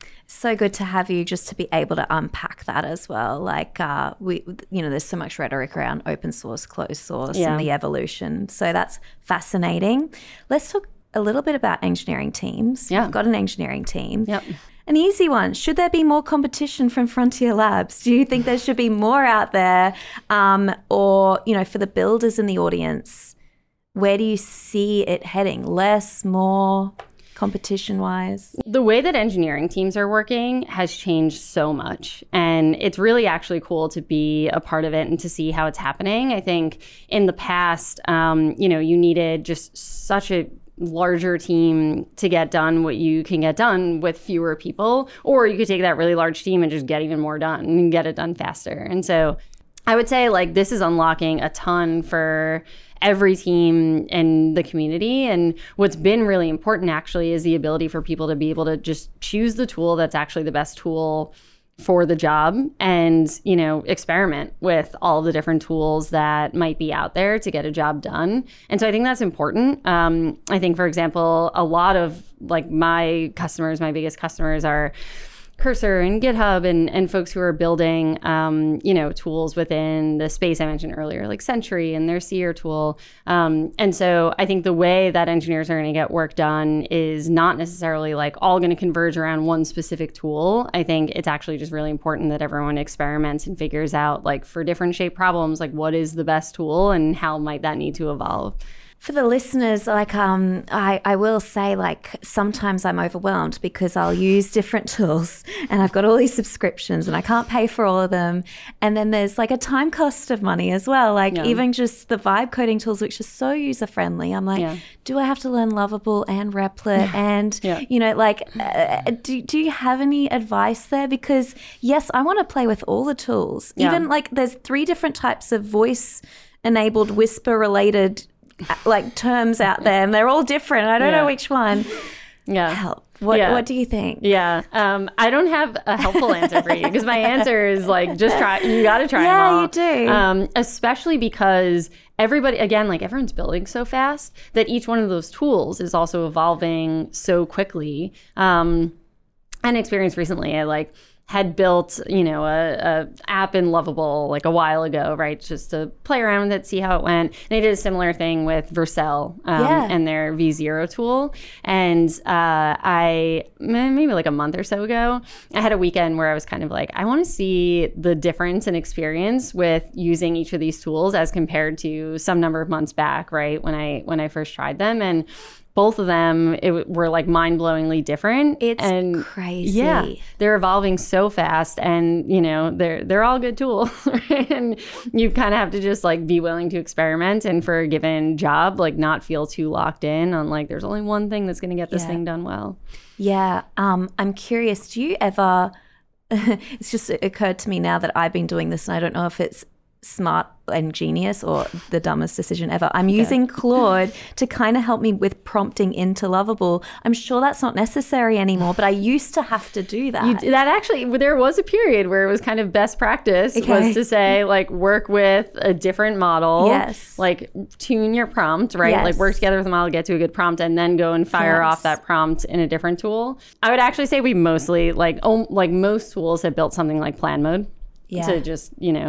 [SPEAKER 2] So good to have you just to be able to unpack that as well. Like, uh, we, you know, there's so much rhetoric around open source, closed source, yeah. and the evolution. So that's fascinating. Let's talk a little bit about engineering teams.
[SPEAKER 1] Yeah.
[SPEAKER 2] You've got an engineering team.
[SPEAKER 1] Yep.
[SPEAKER 2] An easy one. Should there be more competition from Frontier Labs? Do you think there should be more out there? Um, or, you know, for the builders in the audience, where do you see it heading? Less, more, competition-wise?
[SPEAKER 1] The way that engineering teams are working has changed so much. And it's really actually cool to be a part of it and to see how it's happening. I think in the past, um, you know, you needed just such a larger team to get done what you can get done with fewer people, or you could take that really large team and just get even more done and get it done faster. And so I would say like this is unlocking a ton for every team in the community. And what's been really important actually is the ability for people to be able to just choose the tool that's actually the best tool for the job and, you know, experiment with all the different tools that might be out there to get a job done. And so I think that's important. Um, I think, for example, a lot of like my customers, my biggest customers are Cursor and GitHub and, and folks who are building, um, you know, tools within the space I mentioned earlier, like Sentry and their Seer tool. Um, and so I think the way that engineers are going to get work done is not necessarily like all going to converge around one specific tool. I think it's actually just really important that everyone experiments and figures out like for different shape problems, like what is the best tool and how might that need to evolve.
[SPEAKER 2] For the listeners, like um, I, I will say, like sometimes I'm overwhelmed because I'll use different tools and I've got all these subscriptions and I can't pay for all of them. And then there's like a time cost of money as well. Like yeah. even just the vibe coding tools, which are so user friendly. I'm like, yeah. do I have to learn Lovable and Replit? And, yeah. you know, like, uh, do, do you have any advice there? Because yes, I want to play with all the tools. Yeah. Even like there's three different types of voice enabled whisper related like terms out there and they're all different. I don't yeah. know which one.
[SPEAKER 1] Yeah.
[SPEAKER 2] Help. What
[SPEAKER 1] yeah.
[SPEAKER 2] What do you think?
[SPEAKER 1] Yeah. Um, I don't have a helpful answer for you because my answer is like, just try, you got to try
[SPEAKER 2] yeah,
[SPEAKER 1] them all.
[SPEAKER 2] Yeah, you do.
[SPEAKER 1] Um, especially because everybody, again, like everyone's building so fast that each one of those tools is also evolving so quickly. Um, an experience recently, I like, had built, you know, a, a app in Lovable like a while ago, right? Just to play around with it, see how it went. And I did a similar thing with Vercel um,
[SPEAKER 2] yeah.
[SPEAKER 1] and their V zero tool. And uh, I, maybe like a month or so ago, I had a weekend where I was kind of like, I want to see the difference in experience with using each of these tools as compared to some number of months back, right? When I, when I first tried them. And both of them it, were like mind-blowingly different.
[SPEAKER 2] It's
[SPEAKER 1] and
[SPEAKER 2] crazy.
[SPEAKER 1] Yeah, they're evolving so fast, and you know they're they're all good tools. Right? And you kind of have to just like be willing to experiment, and for a given job, like not feel too locked in on like there's only one thing that's going to get this
[SPEAKER 2] yeah.
[SPEAKER 1] thing done well.
[SPEAKER 2] Yeah, um, I'm curious. Do you ever? It's just occurred to me now that I've been doing this, and I don't know if it's smart and genius or the dumbest decision ever. I'm okay. using Claude to kind of help me with prompting into Lovable. I'm sure that's not necessary anymore, but I used to have to do that.
[SPEAKER 1] You, that actually, there was a period where it was kind of best practice okay. was to say, like, work with a different model.
[SPEAKER 2] Yes. Like,
[SPEAKER 1] tune your prompt, right?
[SPEAKER 2] Yes.
[SPEAKER 1] Like, work together with the model, get to a good prompt, and then go and fire yes. off that prompt in a different tool. I would actually say we mostly, like, oh, like most tools have built something like plan mode. Yeah. To just, you know,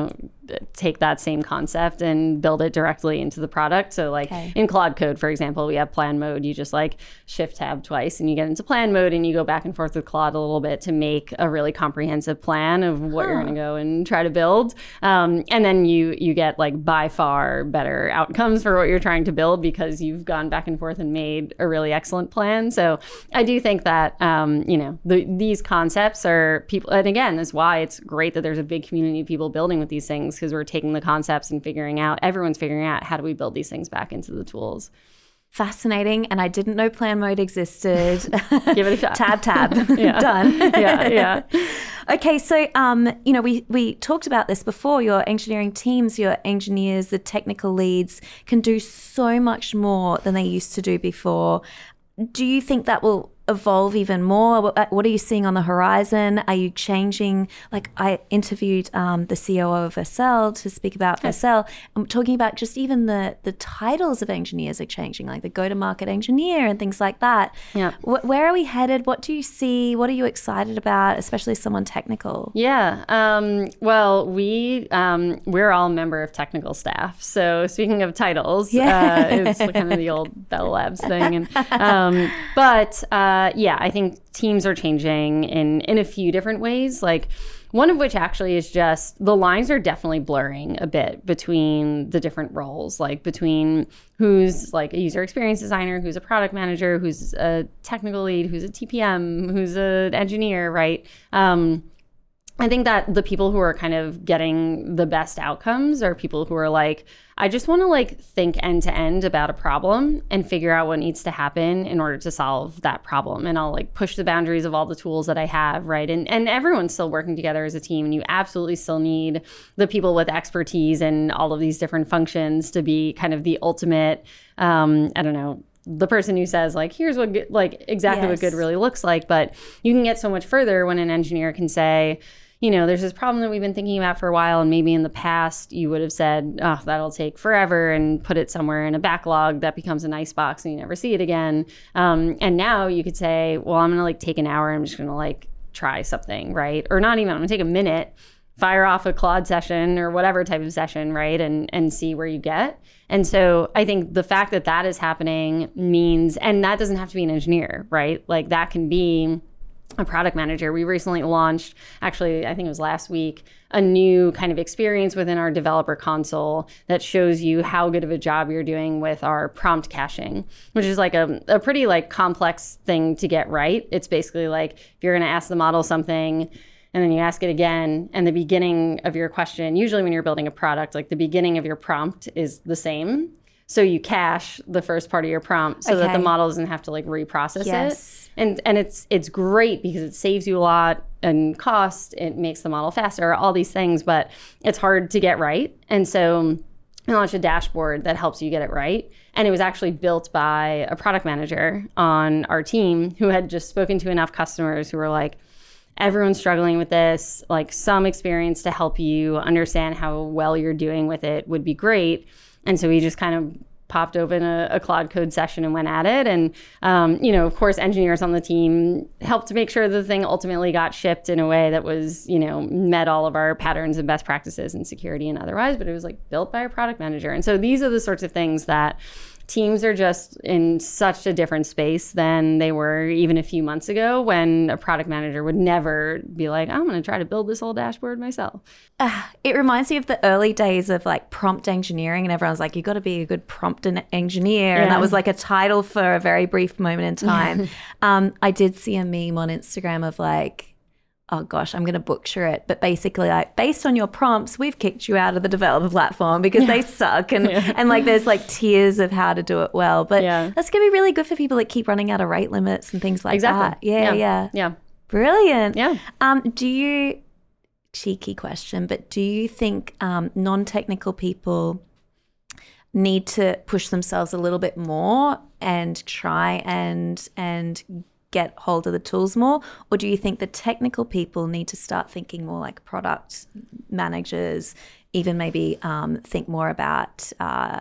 [SPEAKER 1] take that same concept and build it directly into the product. So like
[SPEAKER 2] Okay.
[SPEAKER 1] in Claude Code, for example, we have plan mode. You just like shift tab twice and you get into plan mode and you go back and forth with Claude a little bit to make a really comprehensive plan of what you're going to go and try to build. Um, and then you you get like by far better outcomes for what you're trying to build because you've gone back and forth and made a really excellent plan. So I do think that, um, you know, the, these concepts are people, and again, that's why it's great that there's a big community of people building with these things, because we're taking the concepts and figuring out, everyone's figuring out how do we build these things back into the tools.
[SPEAKER 2] Fascinating. And I didn't know plan mode existed.
[SPEAKER 1] Give it a shot.
[SPEAKER 2] Tab, tab.
[SPEAKER 1] Yeah.
[SPEAKER 2] Done.
[SPEAKER 1] Yeah, yeah.
[SPEAKER 2] Okay, so um, you know, we we talked about this before. Your engineering teams, your engineers, the technical leads can do so much more than they used to do before. Do you think that will evolve even more? What what are you seeing on the horizon? Are you changing? Like I interviewed um, the C O O of Vercel to speak about Vercel. I'm talking about just even the the titles of engineers are changing, like the go-to-market engineer and things like that.
[SPEAKER 1] Yeah.
[SPEAKER 2] Wh- where are we headed? What do you see? What are you excited about, especially someone technical?
[SPEAKER 1] Yeah. Um, well, we um, we're all a member of technical staff. So speaking of titles,
[SPEAKER 2] Yeah.
[SPEAKER 1] uh, it's kind of the old Bell Labs thing. And um, but uh, yeah, I think teams are changing in in a few different ways. Like one of which actually is just the lines are definitely blurring a bit between the different roles, like between who's like a user experience designer, who's a product manager, who's a technical lead, who's a T P M, who's an engineer, right? Um, I think that the people who are kind of getting the best outcomes are people who are like, I just want to like think end to end about a problem and figure out what needs to happen in order to solve that problem. And I'll like push the boundaries of all the tools that I have, right? And and everyone's still working together as a team, and you absolutely still need the people with expertise in all of these different functions to be kind of the ultimate, um, I don't know, the person who says like, here's what good, like exactly what
[SPEAKER 2] Yes.
[SPEAKER 1] good really looks like. But you can get so much further when an engineer can say, you know, there's this problem that we've been thinking about for a while, and maybe in the past you would have said, oh, that'll take forever, and put it somewhere in a backlog that becomes an icebox and you never see it again. Um, and now you could say, well, I'm going to like take an hour. I'm just going to like try something, right? Or not even, I'm going to take a minute, fire off a Claude session or whatever type of session, right? And and see where you get. And so I think the fact that that is happening means, and that doesn't have to be an engineer, right? Like that can be a product manager. We recently launched, actually, I think it was last week, a new kind of experience within our developer console that shows you how good of a job you're doing with our prompt caching, which is like a, a pretty like complex thing to get right. It's basically like if you're going to ask the model something and then you ask it again, and the beginning of your question, usually when you're building a product, like the beginning of your prompt is the same. So you cache the first part of your prompt so that
[SPEAKER 2] Okay.
[SPEAKER 1] the model doesn't have to like reprocess
[SPEAKER 2] Yes.
[SPEAKER 1] it. And and it's it's great because it saves you a lot in cost. It makes the model faster, all these things, but it's hard to get right. And so I launched a dashboard that helps you get it right. And it was actually built by a product manager on our team who had just spoken to enough customers who were like, everyone's struggling with this, like some experience to help you understand how well you're doing with it would be great. And so we just kind of popped open a, a Claude Code session and went at it. And, um, you know, of course, engineers on the team helped to make sure the thing ultimately got shipped in a way that was, you know, met all of our patterns and best practices and security and otherwise, but it was like built by a product manager. And so these are the sorts of things that teams are just in such a different space than they were even a few months ago, when a product manager would never be like, I'm going to try to build this whole dashboard myself.
[SPEAKER 2] Uh, it reminds me of the early days of like prompt engineering, and everyone's like, you got to be a good prompt en- engineer. And
[SPEAKER 1] Yeah.
[SPEAKER 2] that was like a title for a very brief moment in time. um, I did see a meme on Instagram of like, oh gosh, I'm going to butcher it, but basically like, based on your prompts, we've kicked you out of the developer platform because they suck. And, and like, there's like tiers of how to do it well, but
[SPEAKER 1] Yeah.
[SPEAKER 2] that's going to be really good for people that keep running out of rate limits and things like
[SPEAKER 1] Exactly.
[SPEAKER 2] that. Yeah, yeah.
[SPEAKER 1] Yeah. Yeah.
[SPEAKER 2] Brilliant.
[SPEAKER 1] Yeah.
[SPEAKER 2] Um, do you, cheeky question, but do you think um, non-technical people need to push themselves a little bit more and try and and get hold of the tools more? Or do you think the technical people need to start thinking more like product managers, even maybe um, think more about uh,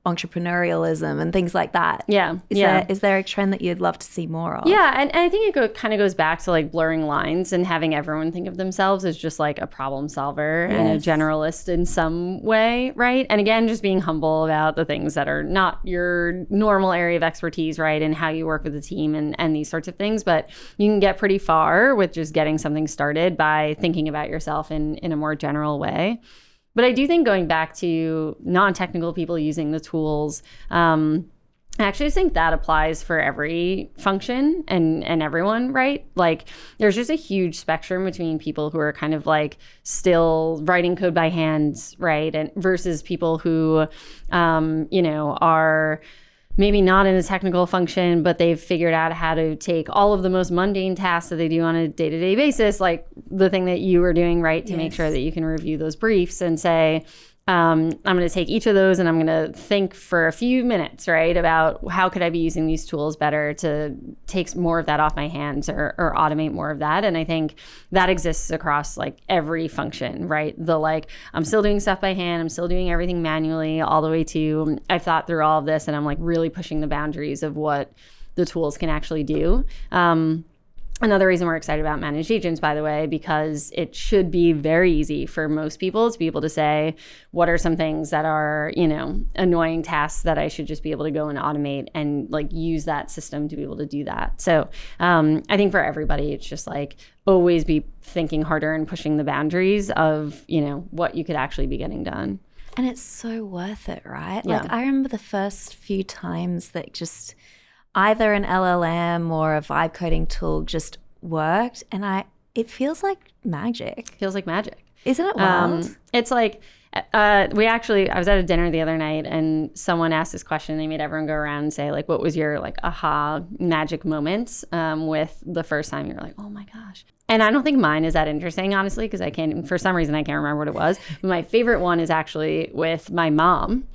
[SPEAKER 2] entrepreneurialism and things like that.
[SPEAKER 1] Yeah.
[SPEAKER 2] Is,
[SPEAKER 1] yeah.
[SPEAKER 2] there, is there a trend that you'd love to see more of?
[SPEAKER 1] Yeah, and, and I think it go, kind of goes back to like blurring lines and having everyone think of themselves as just like a problem solver
[SPEAKER 2] Yes.
[SPEAKER 1] and a generalist in some way, right? And again, just being humble about the things that are not your normal area of expertise, right? And how you work with a team and, and these sorts of things. But you can get pretty far with just getting something started by thinking about yourself in, in a more general way. But I do think going back to non-technical people using the tools, um, I actually think that applies for every function and, and everyone, right? Like there's just a huge spectrum between people who are kind of like still writing code by hand, right? And versus people who, um, you know, are maybe not in a technical function, but they've figured out how to take all of the most mundane tasks that they do on a day-to-day basis, like the thing that you were doing, right, to
[SPEAKER 2] Yes.
[SPEAKER 1] make sure that you can review those briefs and say, um, I'm going to take each of those and I'm going to think for a few minutes, right, about how could I be using these tools better to take more of that off my hands or, or automate more of that. And I think that exists across like every function, right? The like, I'm still doing stuff by hand, I'm still doing everything manually, all the way to I've thought through all of this and I'm like really pushing the boundaries of what the tools can actually do. Um, Another reason we're excited about managed agents, by the way, because it should be very easy for most people to be able to say, what are some things that are, you know, annoying tasks that I should just be able to go and automate and like use that system to be able to do that. So um, I think for everybody, it's just like always be thinking harder and pushing the boundaries of, you know, what you could actually be getting done.
[SPEAKER 2] And it's so worth it, right?
[SPEAKER 1] Yeah.
[SPEAKER 2] Like I remember the first few times that just either an L L M or a vibe coding tool just worked, and I it feels like magic.
[SPEAKER 1] Feels like magic.
[SPEAKER 2] Isn't it wild?
[SPEAKER 1] Um, it's like, uh, we actually, I was at a dinner the other night and someone asked this question. They made everyone go around and say, like, what was your, like, aha magic moment um, with the first time you were like, oh my gosh. And I don't think mine is that interesting, honestly, because I can't, for some reason, I can't remember what it was. But my favorite one is actually with my mom.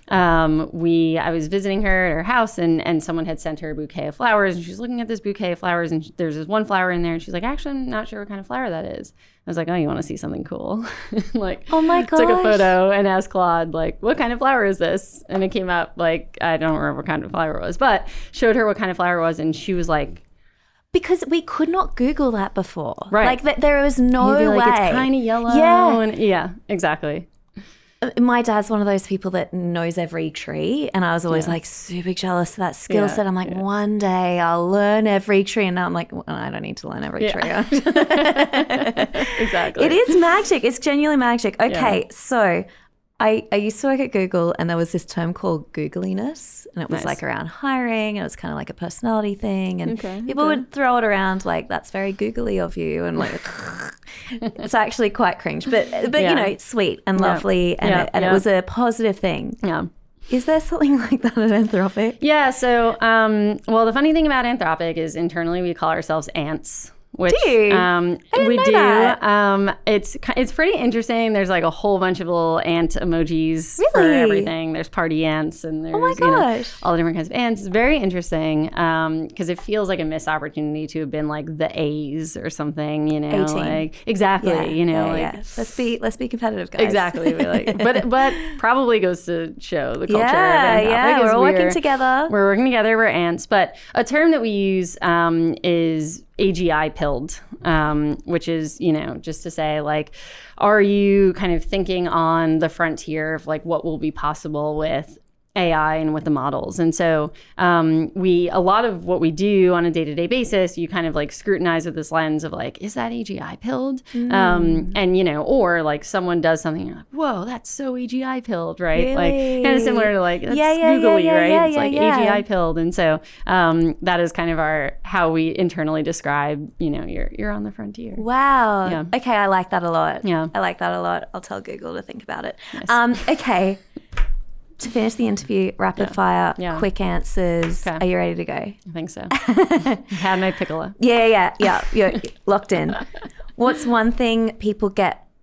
[SPEAKER 1] Um, we, I was visiting her at her house and, and someone had sent her a bouquet of flowers and she's looking at this bouquet of flowers and there's this one flower in there and she's like, actually, I'm not sure what kind of flower that is. I was like, oh, you want to see something cool? Like,
[SPEAKER 2] Oh my
[SPEAKER 1] took a
[SPEAKER 2] gosh.
[SPEAKER 1] photo and asked Claude, like, what kind of flower is this? And it came up, like, I don't remember what kind of flower it was, but showed her what kind of flower it was and she was like,
[SPEAKER 2] Because we could not Google that before.
[SPEAKER 1] Right.
[SPEAKER 2] Like th- there was no
[SPEAKER 1] you'd be like,
[SPEAKER 2] way.
[SPEAKER 1] it's kind of yellow.
[SPEAKER 2] Yeah.
[SPEAKER 1] And, yeah, exactly.
[SPEAKER 2] My dad's one of those people that knows every tree, and I was always
[SPEAKER 1] Yeah.
[SPEAKER 2] like super jealous of that skill
[SPEAKER 1] Yeah,
[SPEAKER 2] set. I'm like,
[SPEAKER 1] yeah.
[SPEAKER 2] one day I'll learn every tree, and now I'm like, well, I don't need to learn every
[SPEAKER 1] Yeah.
[SPEAKER 2] tree.
[SPEAKER 1] Exactly.
[SPEAKER 2] It is magic. It's genuinely magic. Okay,
[SPEAKER 1] Yeah.
[SPEAKER 2] so I, I used to work at Google, and there was this term called Googliness, and it was
[SPEAKER 1] Nice.
[SPEAKER 2] like around hiring. It was kind of like a personality thing, and
[SPEAKER 1] Okay,
[SPEAKER 2] people
[SPEAKER 1] okay.
[SPEAKER 2] would throw it around like, "That's very googly of you," and like, it's actually quite cringe, but but
[SPEAKER 1] Yeah.
[SPEAKER 2] you know, sweet and
[SPEAKER 1] Yeah.
[SPEAKER 2] lovely, and
[SPEAKER 1] Yeah,
[SPEAKER 2] it, and
[SPEAKER 1] yeah.
[SPEAKER 2] it was a positive thing.
[SPEAKER 1] Yeah.
[SPEAKER 2] Is there something like that at Anthropic?
[SPEAKER 1] Yeah. So, um, well, the funny thing about Anthropic is internally we call ourselves ants. Which,
[SPEAKER 2] Do you?
[SPEAKER 1] Um,
[SPEAKER 2] I didn't
[SPEAKER 1] we
[SPEAKER 2] know
[SPEAKER 1] do.
[SPEAKER 2] that.
[SPEAKER 1] Um, it's ki- it's pretty interesting. There's like a whole bunch of little ant emojis for
[SPEAKER 2] Really?
[SPEAKER 1] everything. There's party ants and there's
[SPEAKER 2] Oh my
[SPEAKER 1] you know,
[SPEAKER 2] gosh.
[SPEAKER 1] all the different kinds of ants. It's very interesting because it feels like a missed opportunity to have been like the A's or something. You know,
[SPEAKER 2] A-team.
[SPEAKER 1] like exactly. you know,
[SPEAKER 2] yeah,
[SPEAKER 1] like
[SPEAKER 2] yeah. Let's be let's be competitive, guys.
[SPEAKER 1] exactly. we like, but but probably goes to show the culture.
[SPEAKER 2] Yeah,
[SPEAKER 1] of Anthropic
[SPEAKER 2] yeah.
[SPEAKER 1] is
[SPEAKER 2] We're all working
[SPEAKER 1] we're-
[SPEAKER 2] together.
[SPEAKER 1] We're working together. We're ants. But a term that we use um, is A G I pilled, um, which is, you know, just to say, like, are you kind of thinking on the frontier of like what will be possible with A I and with the models? And so um, we, a lot of what we do on a day-to-day basis, you kind of like scrutinize with this lens of like, is that A G I pilled?
[SPEAKER 2] Mm.
[SPEAKER 1] Um, and, you know, or like someone does something, you're like, whoa, that's so A G I pilled, right? Like kind of similar to like, that's
[SPEAKER 2] Yeah, yeah, yeah,
[SPEAKER 1] googly,
[SPEAKER 2] yeah,
[SPEAKER 1] right?
[SPEAKER 2] yeah,
[SPEAKER 1] it's
[SPEAKER 2] yeah,
[SPEAKER 1] like
[SPEAKER 2] yeah.
[SPEAKER 1] A G I pilled. And so um, that is kind of our, how we internally describe, you know, you're, you're on the frontier.
[SPEAKER 2] Wow.
[SPEAKER 1] Yeah.
[SPEAKER 2] Okay, I like that a lot.
[SPEAKER 1] Yeah.
[SPEAKER 2] I like that a lot. I'll tell Google to think about it. Um, okay. To finish the interview, rapid fire,
[SPEAKER 1] Yeah.
[SPEAKER 2] quick answers.
[SPEAKER 1] Okay.
[SPEAKER 2] Are you ready to go?
[SPEAKER 1] I think so. Had my piccolo.
[SPEAKER 2] Yeah, yeah, yeah. You're locked in. What's one thing people get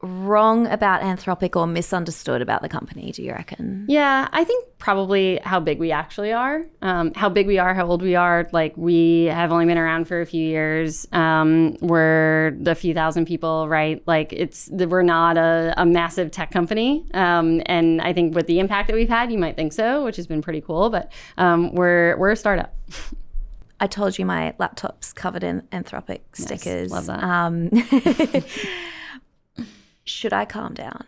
[SPEAKER 2] wrong about Anthropic or misunderstood about the company, do you reckon?
[SPEAKER 1] Yeah, I think probably how big we actually are, um, how big we are, how old we are. Like, we have only been around for a few years. Um, we're a few thousand people, right? Like, it's we're not a, a massive tech company. Um, and I think with the impact that we've had, you might think so, which has been pretty cool. But um, we're we're a startup.
[SPEAKER 2] I told you my laptop's covered in Anthropic stickers.
[SPEAKER 1] Nice. Love that.
[SPEAKER 2] Um, should I calm down?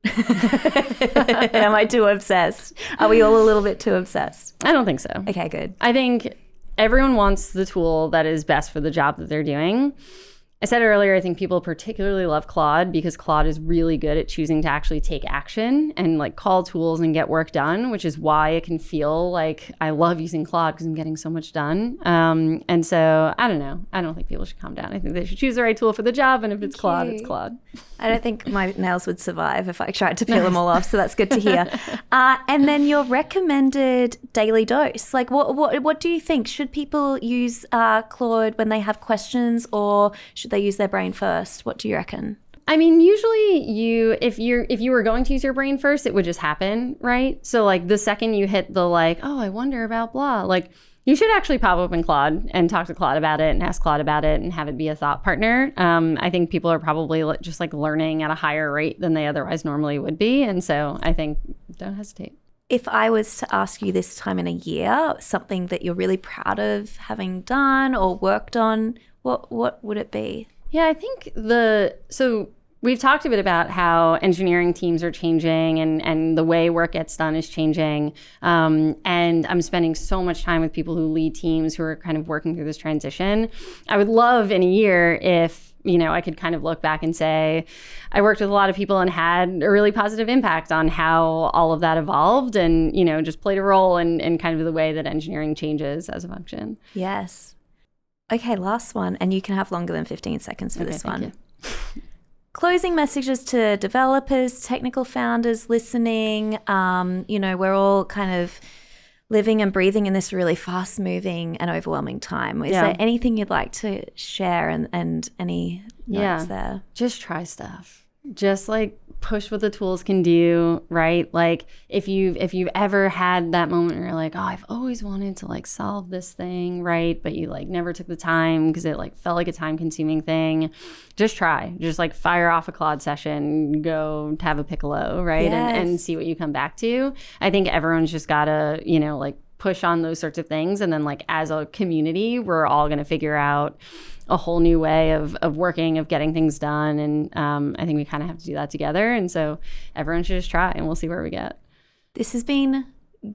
[SPEAKER 2] Am I too obsessed? Are we all a little bit too obsessed?
[SPEAKER 1] I don't think so.
[SPEAKER 2] Okay, good.
[SPEAKER 1] I think everyone wants the tool that is best for the job that they're doing. I said earlier, I think people particularly love Claude because Claude is really good at choosing to actually take action and like call tools and get work done, which is why it can feel like I love using Claude because I'm getting so much done. Um, and so I don't know. I don't think people should calm down. I think they should choose the right tool for the job. And if it's Claude, it's Claude.
[SPEAKER 2] I don't think my nails would survive if I tried to peel them all off. So that's good to hear. Uh, and then your recommended daily dose. Like what, what, what do you think? Should people use uh, Claude when they have questions, or should they use their brain first? What do you reckon?
[SPEAKER 1] I mean, usually you, if you're, if you were going to use your brain first, it would just happen, right? So like the second you hit the like, oh, I wonder about blah, like you should actually pop open Claude and talk to Claude about it and ask Claude about it and have it be a thought partner. Um, I think people are probably just like learning at a higher rate than they otherwise normally would be. And so I think don't hesitate.
[SPEAKER 2] If I was to ask you this time in a year, something that you're really proud of having done or worked on, what what would it be?
[SPEAKER 1] Yeah, I think the, so we've talked a bit about how engineering teams are changing and, and the way work gets done is changing. Um, and I'm spending so much time with people who lead teams who are kind of working through this transition. I would love in a year if, you know, I could kind of look back and say, I worked with a lot of people and had a really positive impact on how all of that evolved and, you know, just played a role in, in kind of the way that engineering changes as a function.
[SPEAKER 2] Yes. Okay, last one, and you can have longer than fifteen seconds for
[SPEAKER 1] Okay,
[SPEAKER 2] this
[SPEAKER 1] thank
[SPEAKER 2] one.
[SPEAKER 1] you.
[SPEAKER 2] Closing messages to developers, technical founders listening. Um, you know, we're all kind of living and breathing in this really fast-moving and overwhelming time. Is
[SPEAKER 1] Yeah.
[SPEAKER 2] there anything you'd like to share and, and any notes
[SPEAKER 1] Yeah.
[SPEAKER 2] there?
[SPEAKER 1] Just try stuff. Just like push what the tools can do, right? Like if you've if you've ever had that moment where you're like, oh, I've always wanted to like solve this thing, right? But you like never took the time because it like felt like a time consuming thing. Just try. Just like fire off a Claude session, go have a Piccolo, right?
[SPEAKER 2] Yes.
[SPEAKER 1] And, and see what you come back to. I think everyone's just gotta, you know, like push on those sorts of things. And then like as a community, we're all gonna figure out a whole new way of, of working, of getting things done. And um, I think we kind of have to do that together. And so everyone should just try and we'll see where we get.
[SPEAKER 2] This has been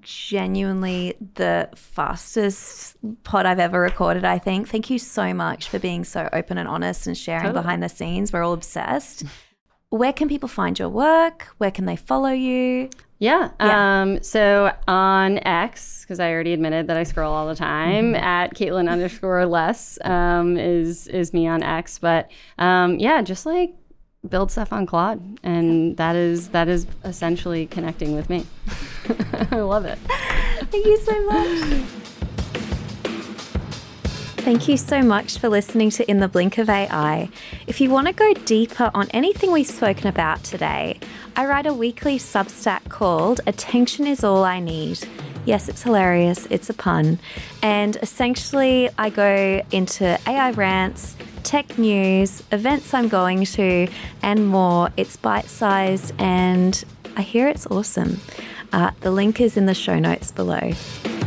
[SPEAKER 2] genuinely the fastest pod I've ever recorded, I think. Thank you so much for being so open and honest and sharing
[SPEAKER 1] Totally.
[SPEAKER 2] behind the scenes. We're all obsessed. Where can people find your work? Where can they follow you?
[SPEAKER 1] Yeah.
[SPEAKER 2] Yeah.
[SPEAKER 1] Um, so on X, because I already admitted that I scroll all the time, mm-hmm. at Caitlin underscore less um, is is me on X. But um, yeah, just like build stuff on Claude, and that is that is essentially connecting with me. I love it.
[SPEAKER 2] Thank you so much. Thank you so much for listening to In the Blink of A I. If you want to go deeper on anything we've spoken about today, I write a weekly Substack called Attention is All I Need. Yes, it's hilarious. It's a pun. And essentially, I go into A I rants, tech news, events I'm going to, and more. It's bite-sized, and I hear it's awesome. Uh, the link is in the show notes below.